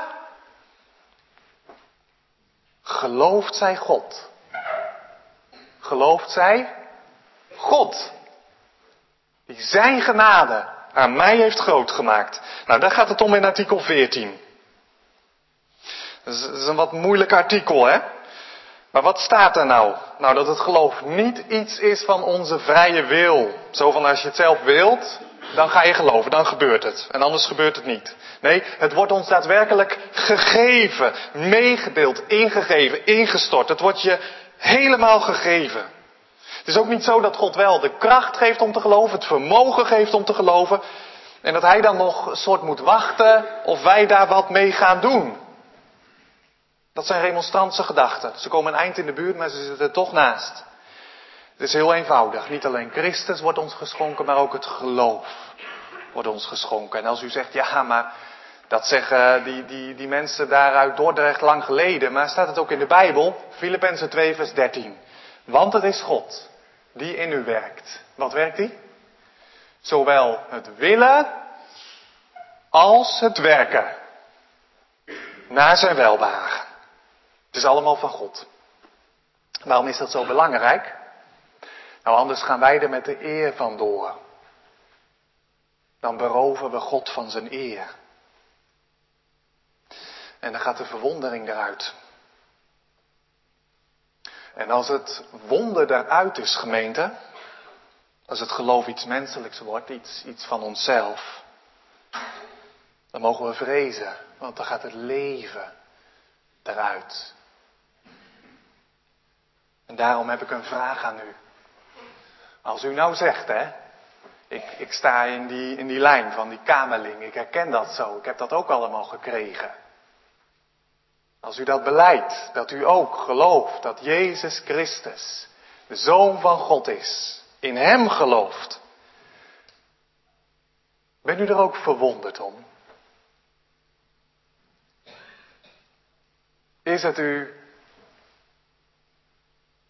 Gelooft zij God? Gelooft zij God? Die zijn genade aan mij heeft groot gemaakt. Nou, daar gaat het om in artikel 14. Dat is een wat moeilijk artikel, hè? Maar wat staat er nou? Nou, dat het geloof niet iets is van onze vrije wil. Zo van als je het zelf wilt, dan ga je geloven, dan gebeurt het. En anders gebeurt het niet. Nee, het wordt ons daadwerkelijk gegeven, meegedeeld, ingegeven, ingestort. Het wordt je helemaal gegeven. Het is ook niet zo dat God wel de kracht geeft om te geloven, het vermogen geeft om te geloven. En dat hij dan nog een soort moet wachten of wij daar wat mee gaan doen. Dat zijn remonstrantse gedachten. Ze komen een eind in de buurt, maar ze zitten er toch naast. Het is heel eenvoudig. Niet alleen Christus wordt ons geschonken, maar ook het geloof wordt ons geschonken. En als u zegt, ja, maar dat zeggen die mensen daar uit Dordrecht lang geleden. Maar staat het ook in de Bijbel? Filippenzen 2 vers 13. Want het is God die in u werkt. Wat werkt hij? Zowel het willen als het werken. Naar zijn welbehagen. Het is allemaal van God. Waarom is dat zo belangrijk? Nou, anders gaan wij er met de eer van door. Dan beroven we God van zijn eer. En dan gaat de verwondering eruit. En als het wonder eruit is, gemeente, als het geloof iets menselijks wordt, iets van onszelf, dan mogen we vrezen, want dan gaat het leven eruit. En daarom heb ik een vraag aan u. Als u nou zegt, hè, ik sta in die lijn van die kamerling, ik herken dat zo, ik heb dat ook allemaal gekregen. Als u dat belijdt, dat u ook gelooft dat Jezus Christus de Zoon van God is, in Hem gelooft, bent u er ook verwonderd om? Is het u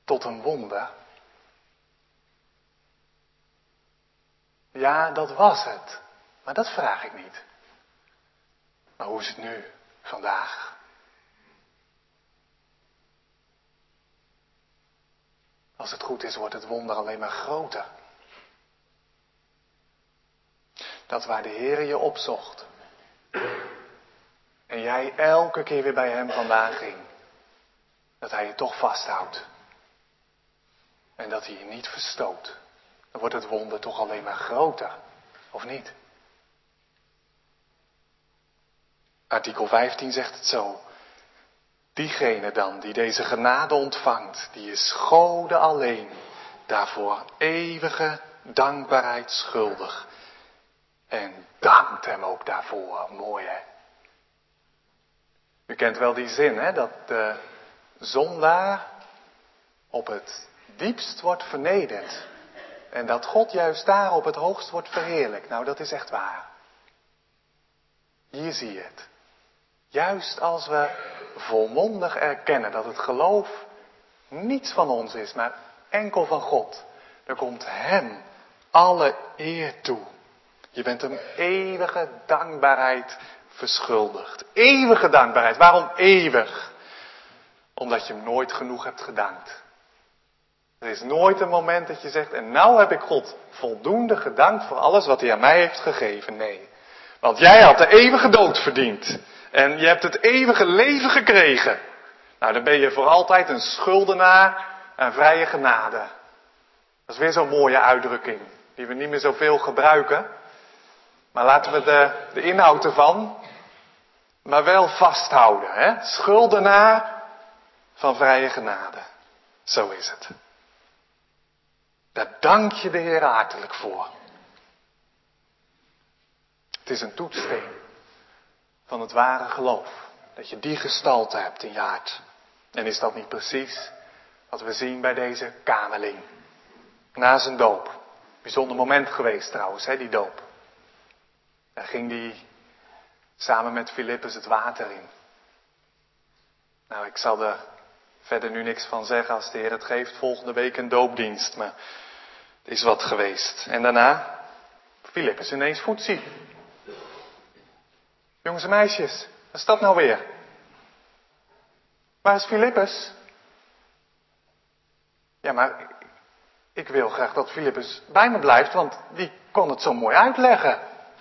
tot een wonder? Ja, dat was het. Maar dat vraag ik niet. Maar hoe is het nu, vandaag? Als het goed is, wordt het wonder alleen maar groter. Dat waar de Heer je opzocht. En jij elke keer weer bij hem vandaan ging. Dat hij je toch vasthoudt. En dat hij je niet verstoot. Dan wordt het wonder toch alleen maar groter. Of niet? Artikel 15 zegt het zo. Diegene dan die deze genade ontvangt, die is Gode alleen, daarvoor eeuwige dankbaarheid schuldig. En dankt hem ook daarvoor. Mooi hè? U kent wel die zin hè, dat de zondaar op het diepst wordt vernederd. En dat God juist daar op het hoogst wordt verheerlijkt. Nou, dat is echt waar. Hier zie je het. Juist als we volmondig erkennen dat het geloof niets van ons is, maar enkel van God. Dan komt hem alle eer toe. Je bent hem eeuwige dankbaarheid verschuldigd. Eeuwige dankbaarheid. Waarom eeuwig? Omdat je hem nooit genoeg hebt gedankt. Er is nooit een moment dat je zegt, en nou heb ik God voldoende gedankt voor alles wat hij aan mij heeft gegeven. Nee. Want jij had de eeuwige dood verdiend. En je hebt het eeuwige leven gekregen. Nou, dan ben je voor altijd een schuldenaar aan vrije genade. Dat is weer zo'n mooie uitdrukking, die we niet meer zoveel gebruiken. Maar laten we de inhoud ervan maar wel vasthouden. Hè? Schuldenaar van vrije genade. Zo is het. Daar dank je de Heer hartelijk voor. Het is een toetssteen van het ware geloof. Dat je die gestalte hebt in je hart. En is dat niet precies wat we zien bij deze kameling? Na zijn doop. Bijzonder moment geweest trouwens, hè, die doop. Daar ging hij samen met Filippus het water in. Nou, ik zal er verder nu niks van zeggen. Als de Heer het geeft, volgende week een doopdienst. Maar het is wat geweest. En daarna, Filippus ineens voetzie. Jongens en meisjes, wat is dat nou weer? Waar is Filippus? Ja, maar ik wil graag dat Filippus bij me blijft, want die kon het zo mooi uitleggen.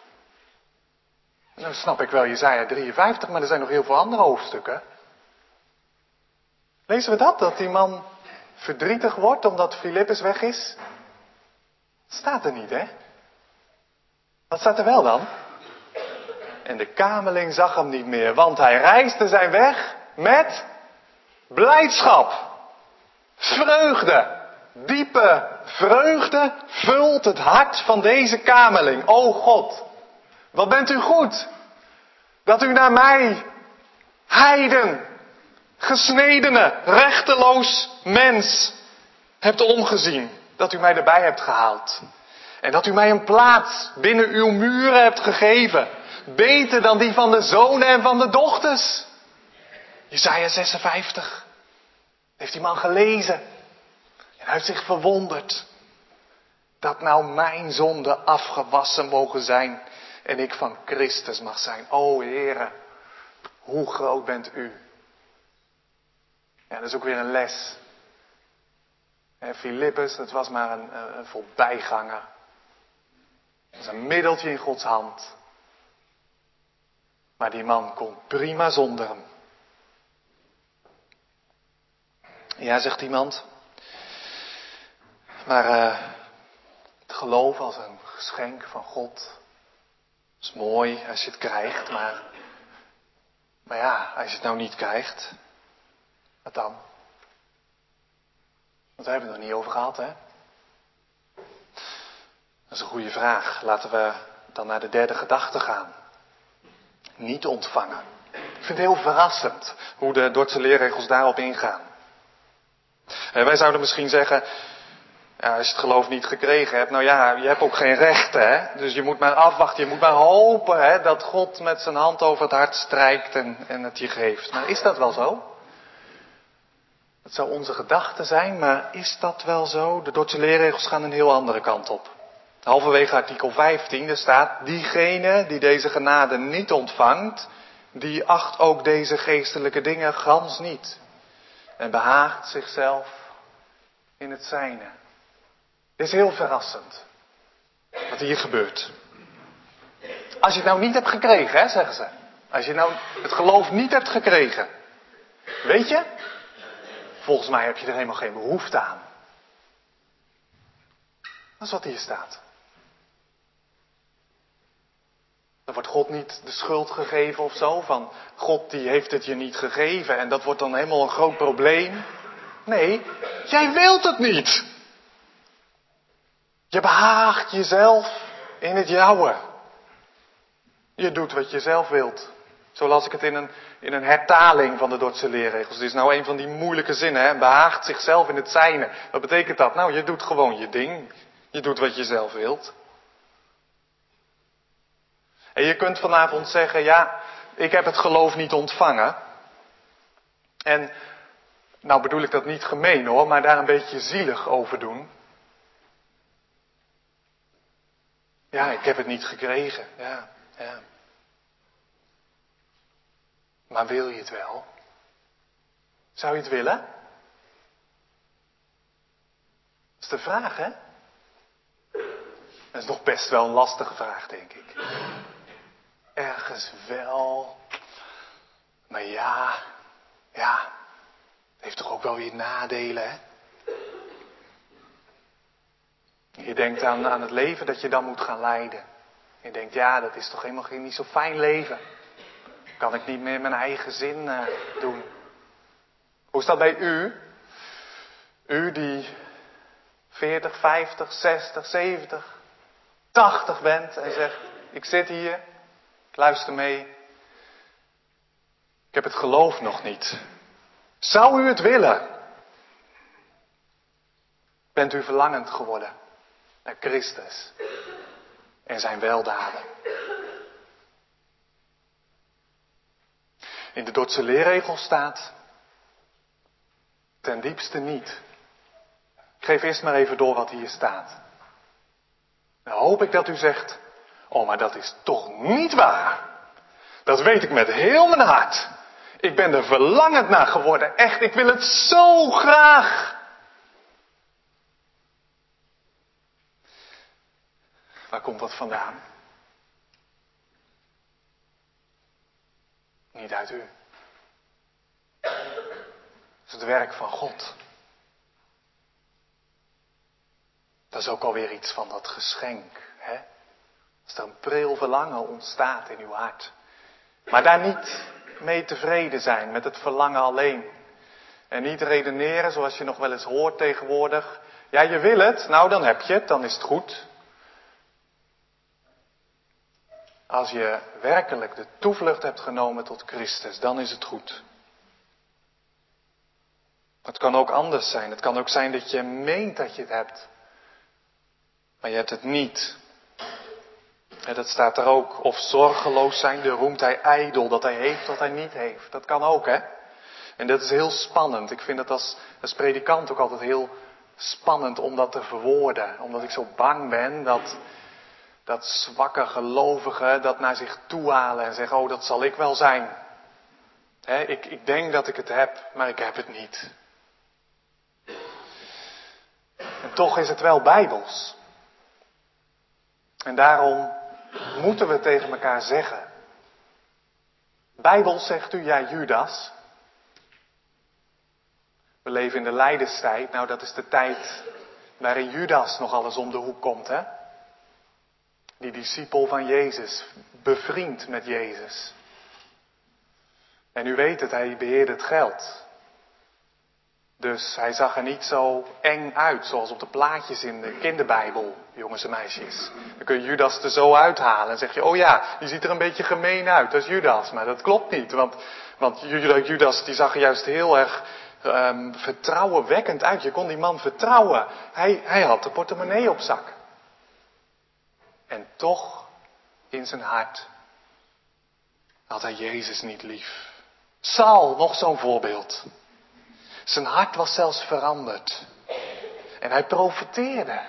Nou snap ik wel Jesaja 53, maar er zijn nog heel veel andere hoofdstukken. Lezen we dat die man verdrietig wordt omdat Filippus weg is? Dat staat er niet, hè? Wat staat er wel dan? En de kameling zag hem niet meer, want hij reisde zijn weg met blijdschap. Vreugde. Diepe vreugde vult het hart van deze kameling. O God, wat bent u goed. Dat u naar mij, heiden, gesnedene, rechteloos mens, hebt omgezien. Dat u mij erbij hebt gehaald. En dat u mij een plaats binnen uw muren hebt gegeven. Beter dan die van de zonen en van de dochters. Jesaja 56. Heeft die man gelezen. En hij heeft zich verwonderd. Dat nou mijn zonden afgewassen mogen zijn. En ik van Christus mag zijn. O Heere, hoe groot bent u. Ja, dat is ook weer een les. En Filippus, dat was maar een voorbijganger. Dat is een middeltje in Gods hand. Maar die man kon prima zonder hem. Ja, zegt iemand. Maar het geloof als een geschenk van God is mooi als je het krijgt. Maar ja, als je het nou niet krijgt, wat dan? Want daar hebben we het nog niet over gehad, hè? Dat is een goede vraag. Laten we dan naar de derde gedachte gaan. Niet ontvangen. Ik vind het heel verrassend hoe de Dordtse leerregels daarop ingaan. Wij zouden misschien zeggen, ja, als je het geloof niet gekregen hebt, nou ja, je hebt ook geen recht, hè. Dus je moet maar afwachten, je moet maar hopen, hè, dat God met zijn hand over het hart strijkt en het je geeft. Maar is dat wel zo? Dat zou onze gedachte zijn, maar is dat wel zo? De Dordtse leerregels gaan een heel andere kant op. Halverwege artikel 15, er staat: diegene die deze genade niet ontvangt, die acht ook deze geestelijke dingen gans niet. En behaagt zichzelf in het zijne. Het is heel verrassend wat hier gebeurt. Als je het nou niet hebt gekregen, hè, zeggen ze. Als je nou het geloof niet hebt gekregen. Weet je? Volgens mij heb je er helemaal geen behoefte aan. Dat is wat hier staat. Dan wordt God niet de schuld gegeven of zo. Van God die heeft het je niet gegeven. En dat wordt dan helemaal een groot probleem. Nee, jij wilt het niet. Je behaagt jezelf in het jouwe. Je doet wat je zelf wilt. Zo las ik het in een hertaling van de Dordtse leerregels. Het is nou een van die moeilijke zinnen, hè? Behaagt zichzelf in het zijne. Wat betekent dat? Nou, je doet gewoon je ding. Je doet wat je zelf wilt. En je kunt vanavond zeggen, ja, ik heb het geloof niet ontvangen. En, nou bedoel ik dat niet gemeen hoor, maar daar een beetje zielig over doen. Ja, ik heb het niet gekregen. Ja. Maar wil je het wel? Zou je het willen? Dat is de vraag, hè? Dat is nog best wel een lastige vraag, denk ik. Ergens wel. Maar ja. Het heeft toch ook wel weer nadelen, hè? Je denkt aan het leven dat je dan moet gaan leiden. Je denkt, ja, dat is toch helemaal niet zo fijn leven. Kan ik niet meer mijn eigen zin doen. Hoe is dat bij u? U die 40, 50, 60, 70, 80 bent en zegt, ik zit hier, ik luister mee. Ik heb het geloof nog niet. Zou u het willen? Bent u verlangend geworden naar Christus en zijn weldaden? In de Dordtse leerregel staat, ten diepste niet. Ik geef eerst maar even door wat hier staat. Dan hoop ik dat u zegt, oh maar dat is toch niet waar. Dat weet ik met heel mijn hart. Ik ben er verlangend naar geworden. Echt, ik wil het zo graag. Waar komt dat vandaan? Niet uit u. Het is het werk van God. Dat is ook alweer iets van dat geschenk. Hè? Als er een pril verlangen ontstaat in uw hart. Maar daar niet mee tevreden zijn met het verlangen alleen. En niet redeneren zoals je nog wel eens hoort tegenwoordig. Ja, je wil het, nou dan heb je het, dan is het goed. Als je werkelijk de toevlucht hebt genomen tot Christus, dan is het goed. Het kan ook anders zijn. Het kan ook zijn dat je meent dat je het hebt. Maar je hebt het niet. En dat staat er ook. Of zorgeloos zijn, de roemt hij ijdel. Dat hij heeft wat hij niet heeft. Dat kan ook, hè. En dat is heel spannend. Ik vind het als predikant ook altijd heel spannend om dat te verwoorden. Omdat ik zo bang ben dat zwakke gelovigen dat naar zich toe halen. En zeggen, oh dat zal ik wel zijn. Ik denk dat ik het heb, maar ik heb het niet. En toch is het wel bijbels. En daarom moeten we tegen elkaar zeggen. Bijbels, zegt u, ja Judas. We leven in de lijdenstijd. Nou, dat is de tijd waarin Judas nog alles om de hoek komt, hè. Die discipel van Jezus, bevriend met Jezus. En u weet het, hij beheerde het geld. Dus hij zag er niet zo eng uit, zoals op de plaatjes in de kinderbijbel, jongens en meisjes. Dan kun je Judas er zo uithalen en zeg je, oh ja, die ziet er een beetje gemeen uit, dat is Judas. Maar dat klopt niet, want Judas die zag er juist heel erg vertrouwenwekkend uit. Je kon die man vertrouwen. Hij had de portemonnee op zak. En toch, in zijn hart, had hij Jezus niet lief. Saul, nog zo'n voorbeeld. Zijn hart was zelfs veranderd. En hij profeteerde.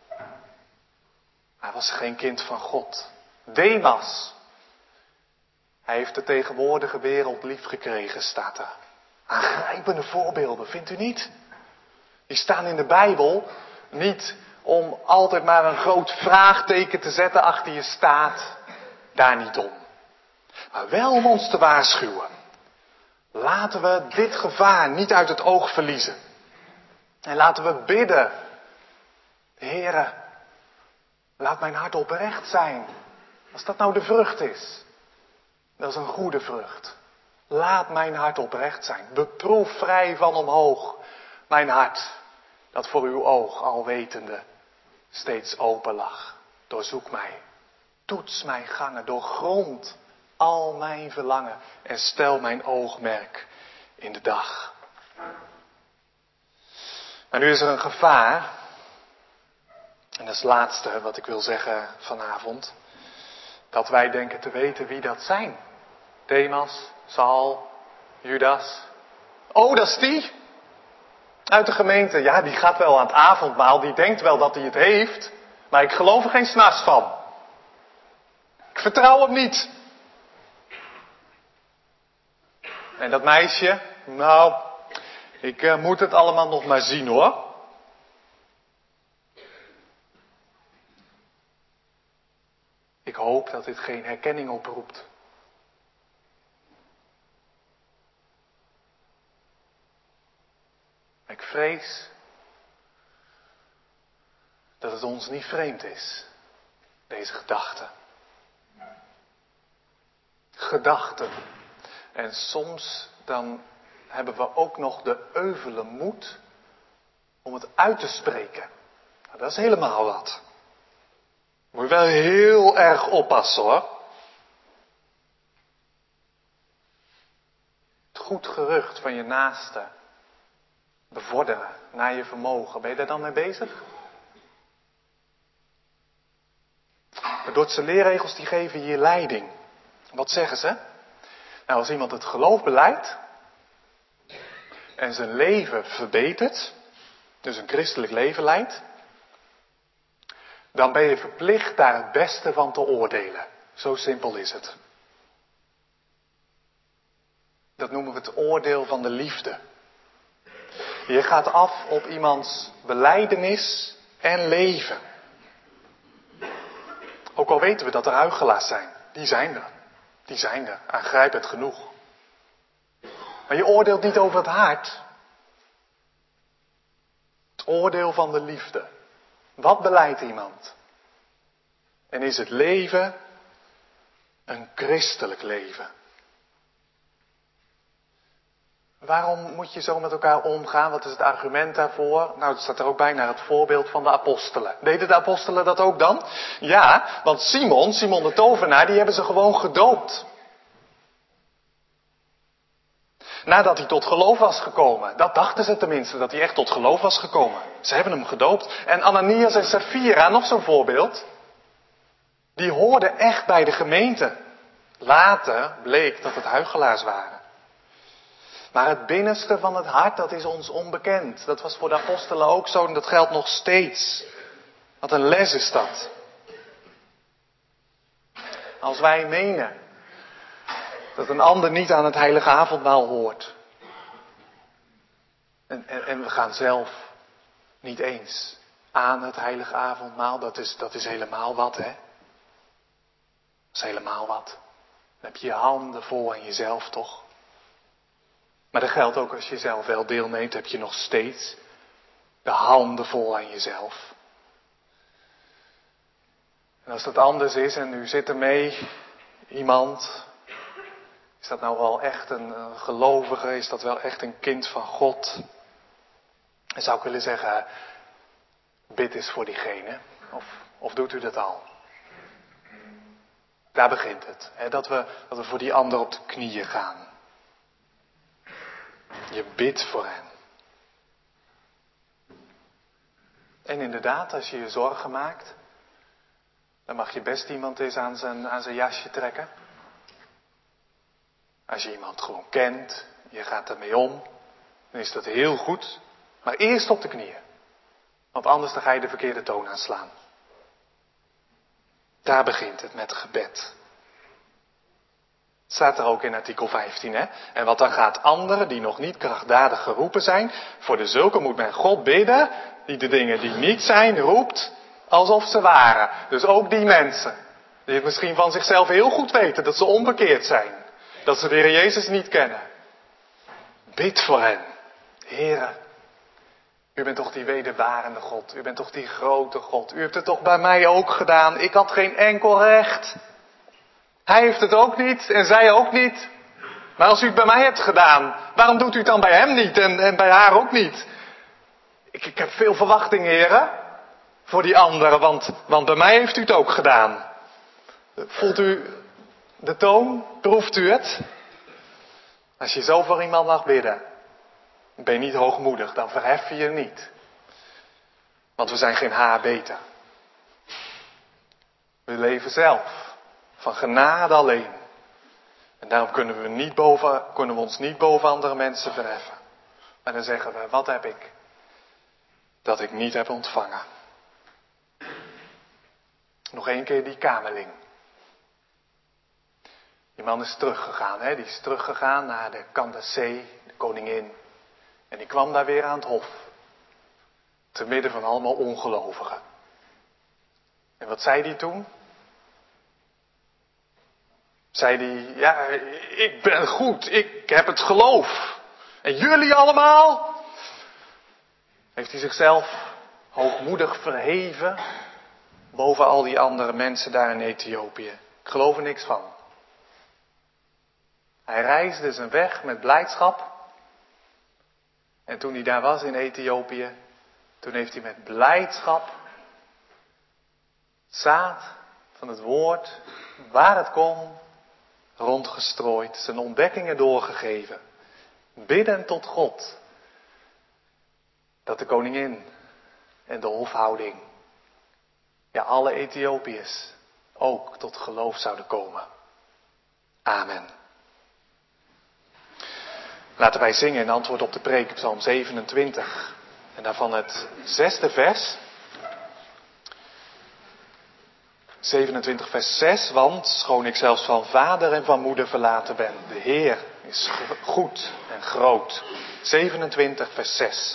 Hij was geen kind van God. Demas. Hij heeft de tegenwoordige wereld lief gekregen, staat er. Aangrijpende voorbeelden, vindt u niet? Die staan in de Bijbel niet om altijd maar een groot vraagteken te zetten achter je staat. Daar niet om. Maar wel om ons te waarschuwen. Laten we dit gevaar niet uit het oog verliezen. En laten we bidden. Heere, laat mijn hart oprecht zijn. Als dat nou de vrucht is. Dat is een goede vrucht. Laat mijn hart oprecht zijn. Beproef vrij van omhoog mijn hart. Dat voor uw oog alwetende steeds open lag. Doorzoek mij. Toets mijn gangen. Doorgrond al mijn verlangen. En stel mijn oogmerk in de dag. Maar nu is er een gevaar. En dat is het laatste wat ik wil zeggen vanavond. Dat wij denken te weten wie dat zijn. Demas, Saul, Judas. Oh, dat is die. Uit de gemeente. Ja, die gaat wel aan het avondmaal. Die denkt wel dat hij het heeft. Maar ik geloof er geen snars van. Ik vertrouw hem niet. En dat meisje. Nou, ik moet het allemaal nog maar zien hoor. Ik hoop dat dit geen herkenning oproept. Ik vrees dat het ons niet vreemd is, deze gedachte. Gedachten. En soms dan hebben we ook nog de euvele moed om het uit te spreken. Nou, dat is helemaal wat. Moet je wel heel erg oppassen hoor. Het goed gerucht van je naaste bevorderen naar je vermogen. Ben je daar dan mee bezig? De Dordtse leerregels die geven hier leiding. Wat zeggen ze? Nou, als iemand het geloof belijdt en zijn leven verbetert, dus een christelijk leven leidt, dan ben je verplicht daar het beste van te oordelen. Zo simpel is het. Dat noemen we het oordeel van de liefde. Je gaat af op iemands belijdenis en leven. Ook al weten we dat er huichelaars zijn. Die zijn er. Die zijn er. Aangrijpend genoeg. Maar je oordeelt niet over het hart. Het oordeel van de liefde. Wat belijdt iemand? En is het leven een christelijk leven? Waarom moet je zo met elkaar omgaan? Wat is het argument daarvoor? Nou, het staat er ook bij naar het voorbeeld van de apostelen. Deden de apostelen dat ook dan? Ja, want Simon de tovenaar, die hebben ze gewoon gedoopt. Nadat hij tot geloof was gekomen. Dat dachten ze tenminste, dat hij echt tot geloof was gekomen. Ze hebben hem gedoopt. En Ananias en Sapphira, nog zo'n voorbeeld. Die hoorden echt bij de gemeente. Later bleek dat het huichelaars waren. Maar het binnenste van het hart, dat is ons onbekend. Dat was voor de apostelen ook zo en dat geldt nog steeds. Wat een les is dat. Als wij menen dat een ander niet aan het heilige avondmaal hoort. En we gaan zelf niet eens aan het heilige avondmaal. Dat is helemaal wat, hè. Dat is helemaal wat. Dan heb je je handen vol aan jezelf, toch? Maar dat geldt ook als je zelf wel deelneemt, heb je nog steeds de handen vol aan jezelf. En als dat anders is en u zit ermee, iemand, is dat nou wel echt een gelovige, is dat wel echt een kind van God? Dan zou ik willen zeggen, bid eens voor diegene. Of doet u dat al? Daar begint het. Hè, dat we voor die ander op de knieën gaan. Je bidt voor hen. En inderdaad, als je je zorgen maakt, dan mag je best iemand eens aan zijn jasje trekken. Als je iemand gewoon kent, je gaat ermee om. dan is dat heel goed. Maar eerst op de knieën. Want anders dan ga je de verkeerde toon aanslaan. Daar begint het met gebed. Het staat er ook in artikel 15, hè. En wat dan gaat anderen die nog niet krachtdadig geroepen zijn, voor dezulke moet men God bidden, die de dingen die niet zijn roept, alsof ze waren. Dus ook die mensen, die het misschien van zichzelf heel goed weten, dat ze onbekeerd zijn. Dat ze de Heer Jezus niet kennen. Bid voor hen. Heere, u bent toch die wederbarende God. U bent toch die grote God. U hebt het toch bij mij ook gedaan. Ik had geen enkel recht. Hij heeft het ook niet en zij ook niet. Maar als u het bij mij hebt gedaan, waarom doet u het dan bij hem niet en bij haar ook niet? Ik heb veel verwachting, heren, voor die anderen, want bij mij heeft u het ook gedaan. Voelt u de toon? Proeft u het? Als je zo voor iemand mag bidden, ben je niet hoogmoedig, dan verhef je je niet. Want we zijn geen haar beter. We leven zelf. Van genade alleen. En daarom kunnen we ons niet boven andere mensen verheffen. Maar dan zeggen we, wat heb ik dat ik niet heb ontvangen? Nog één keer die kamerling. Die man is teruggegaan, hè? Die is teruggegaan naar de Candace, de koningin. En die kwam daar weer aan het hof. Te midden van allemaal ongelovigen. En wat zei die toen? Zei hij, ja, ik ben goed, ik heb het geloof. En jullie allemaal? Heeft hij zichzelf hoogmoedig verheven boven al die andere mensen daar in Ethiopië? Ik geloof er niks van. Hij reisde zijn weg met blijdschap. En toen hij daar was in Ethiopië, toen heeft hij met blijdschap zaad van het woord, waar het kon, rondgestrooid, zijn ontdekkingen doorgegeven, biddend tot God, dat de koningin en de hofhouding, ja alle Ethiopiërs, ook tot geloof zouden komen. Amen. Laten wij zingen in antwoord op de preek, Psalm 27, en daarvan het 6e vers. 27 vers 6, want schoon ik zelfs van vader en van moeder verlaten ben, de Heer is goed en groot. 27 vers 6.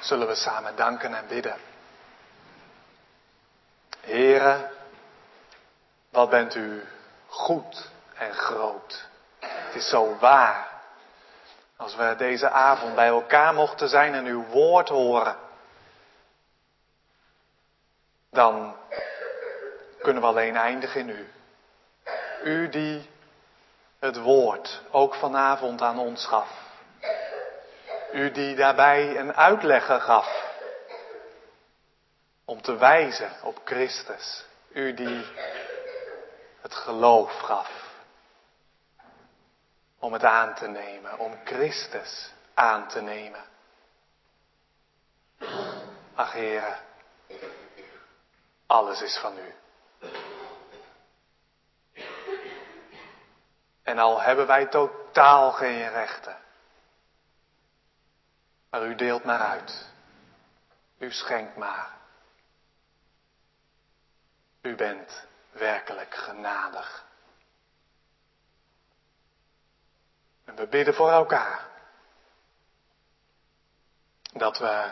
zullen we samen danken en bidden. Heere, wat bent u goed en groot. Het is zo waar. Als we deze avond bij elkaar mochten zijn en uw woord horen, dan kunnen we alleen eindigen in u. U die het woord ook vanavond aan ons gaf. U die daarbij een uitlegger gaf. Om te wijzen op Christus. U die het geloof gaf. Om het aan te nemen. Om Christus aan te nemen. Ach Heere. Alles is van u. En al hebben wij totaal geen rechten. Maar u deelt maar uit. U schenkt maar. U bent werkelijk genadig. En we bidden voor elkaar. Dat we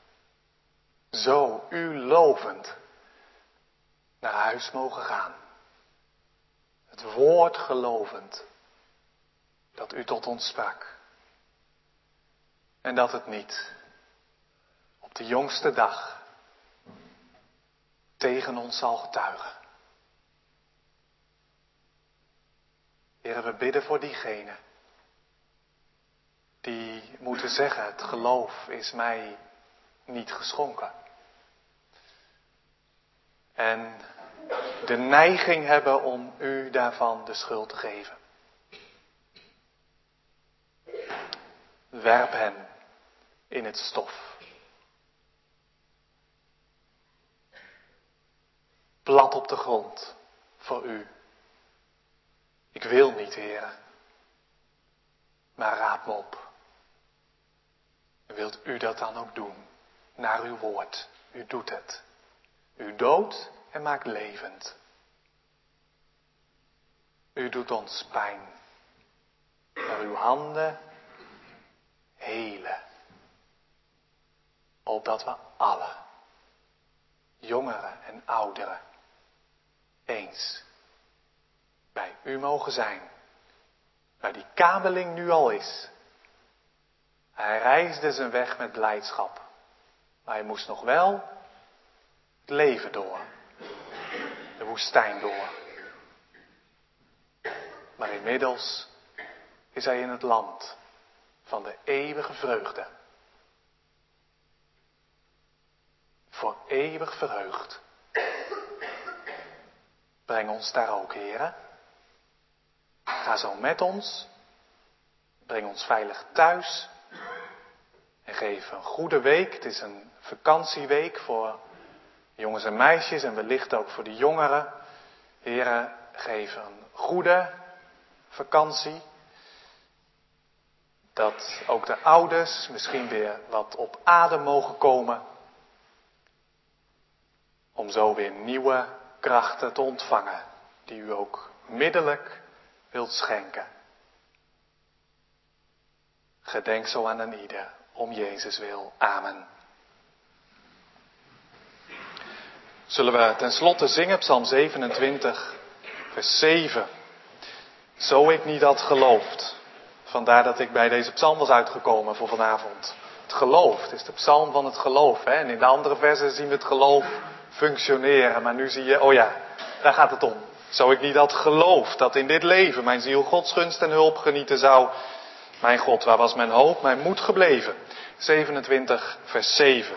zo u lovend naar huis mogen gaan. Het woord gelovend. Dat u tot ons sprak. En dat het niet op de jongste dag tegen ons zal getuigen. Heere, we bidden voor diegenen die moeten zeggen, het geloof is mij niet geschonken. En de neiging hebben om u daarvan de schuld te geven. Werp hen in het stof. Plat op de grond voor u. Ik wil niet, Heere. Maar raap me op. En wilt u dat dan ook doen? Naar uw woord. U doet het. U doodt en maakt levend. U doet ons pijn. Maar uw handen helen. Opdat we alle, jongeren en ouderen, eens bij u mogen zijn. Waar die kabeling nu al is. Hij reisde zijn weg met blijdschap. Maar hij moest nog wel het leven door. De woestijn door. Maar inmiddels is hij in het land van de eeuwige vreugde. Voor eeuwig verheugd. Breng ons daar ook, Heere. Ga zo met ons. Breng ons veilig thuis. En geef een goede week. Het is een vakantieweek voor jongens en meisjes. En wellicht ook voor de jongeren. Heere, geef een goede vakantie. Dat ook de ouders misschien weer wat op adem mogen komen. Om zo weer nieuwe krachten te ontvangen. Die u ook middelijk wilt schenken. Gedenk zo aan een ieder. Om Jezus wil. Amen. Zullen we tenslotte zingen Psalm 27 vers 7. Zo ik niet had geloofd. Vandaar dat ik bij deze psalm was uitgekomen voor vanavond. Het geloof, het is de psalm van het geloof. Hè? En in de andere versen zien we het geloof functioneren. Maar nu zie je, oh ja, daar gaat het om. Zo ik niet had geloofd dat in dit leven mijn ziel Gods gunst en hulp genieten zou. Mijn God, waar was mijn hoop, mijn moed gebleven? 27 vers 7.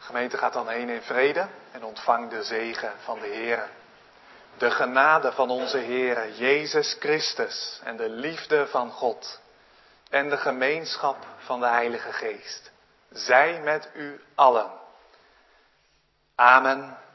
Gemeente gaat dan heen in vrede en ontvang de zegen van de Heer. De genade van onze Heer Jezus Christus en de liefde van God en de gemeenschap van de Heilige Geest zij met u allen. Amen.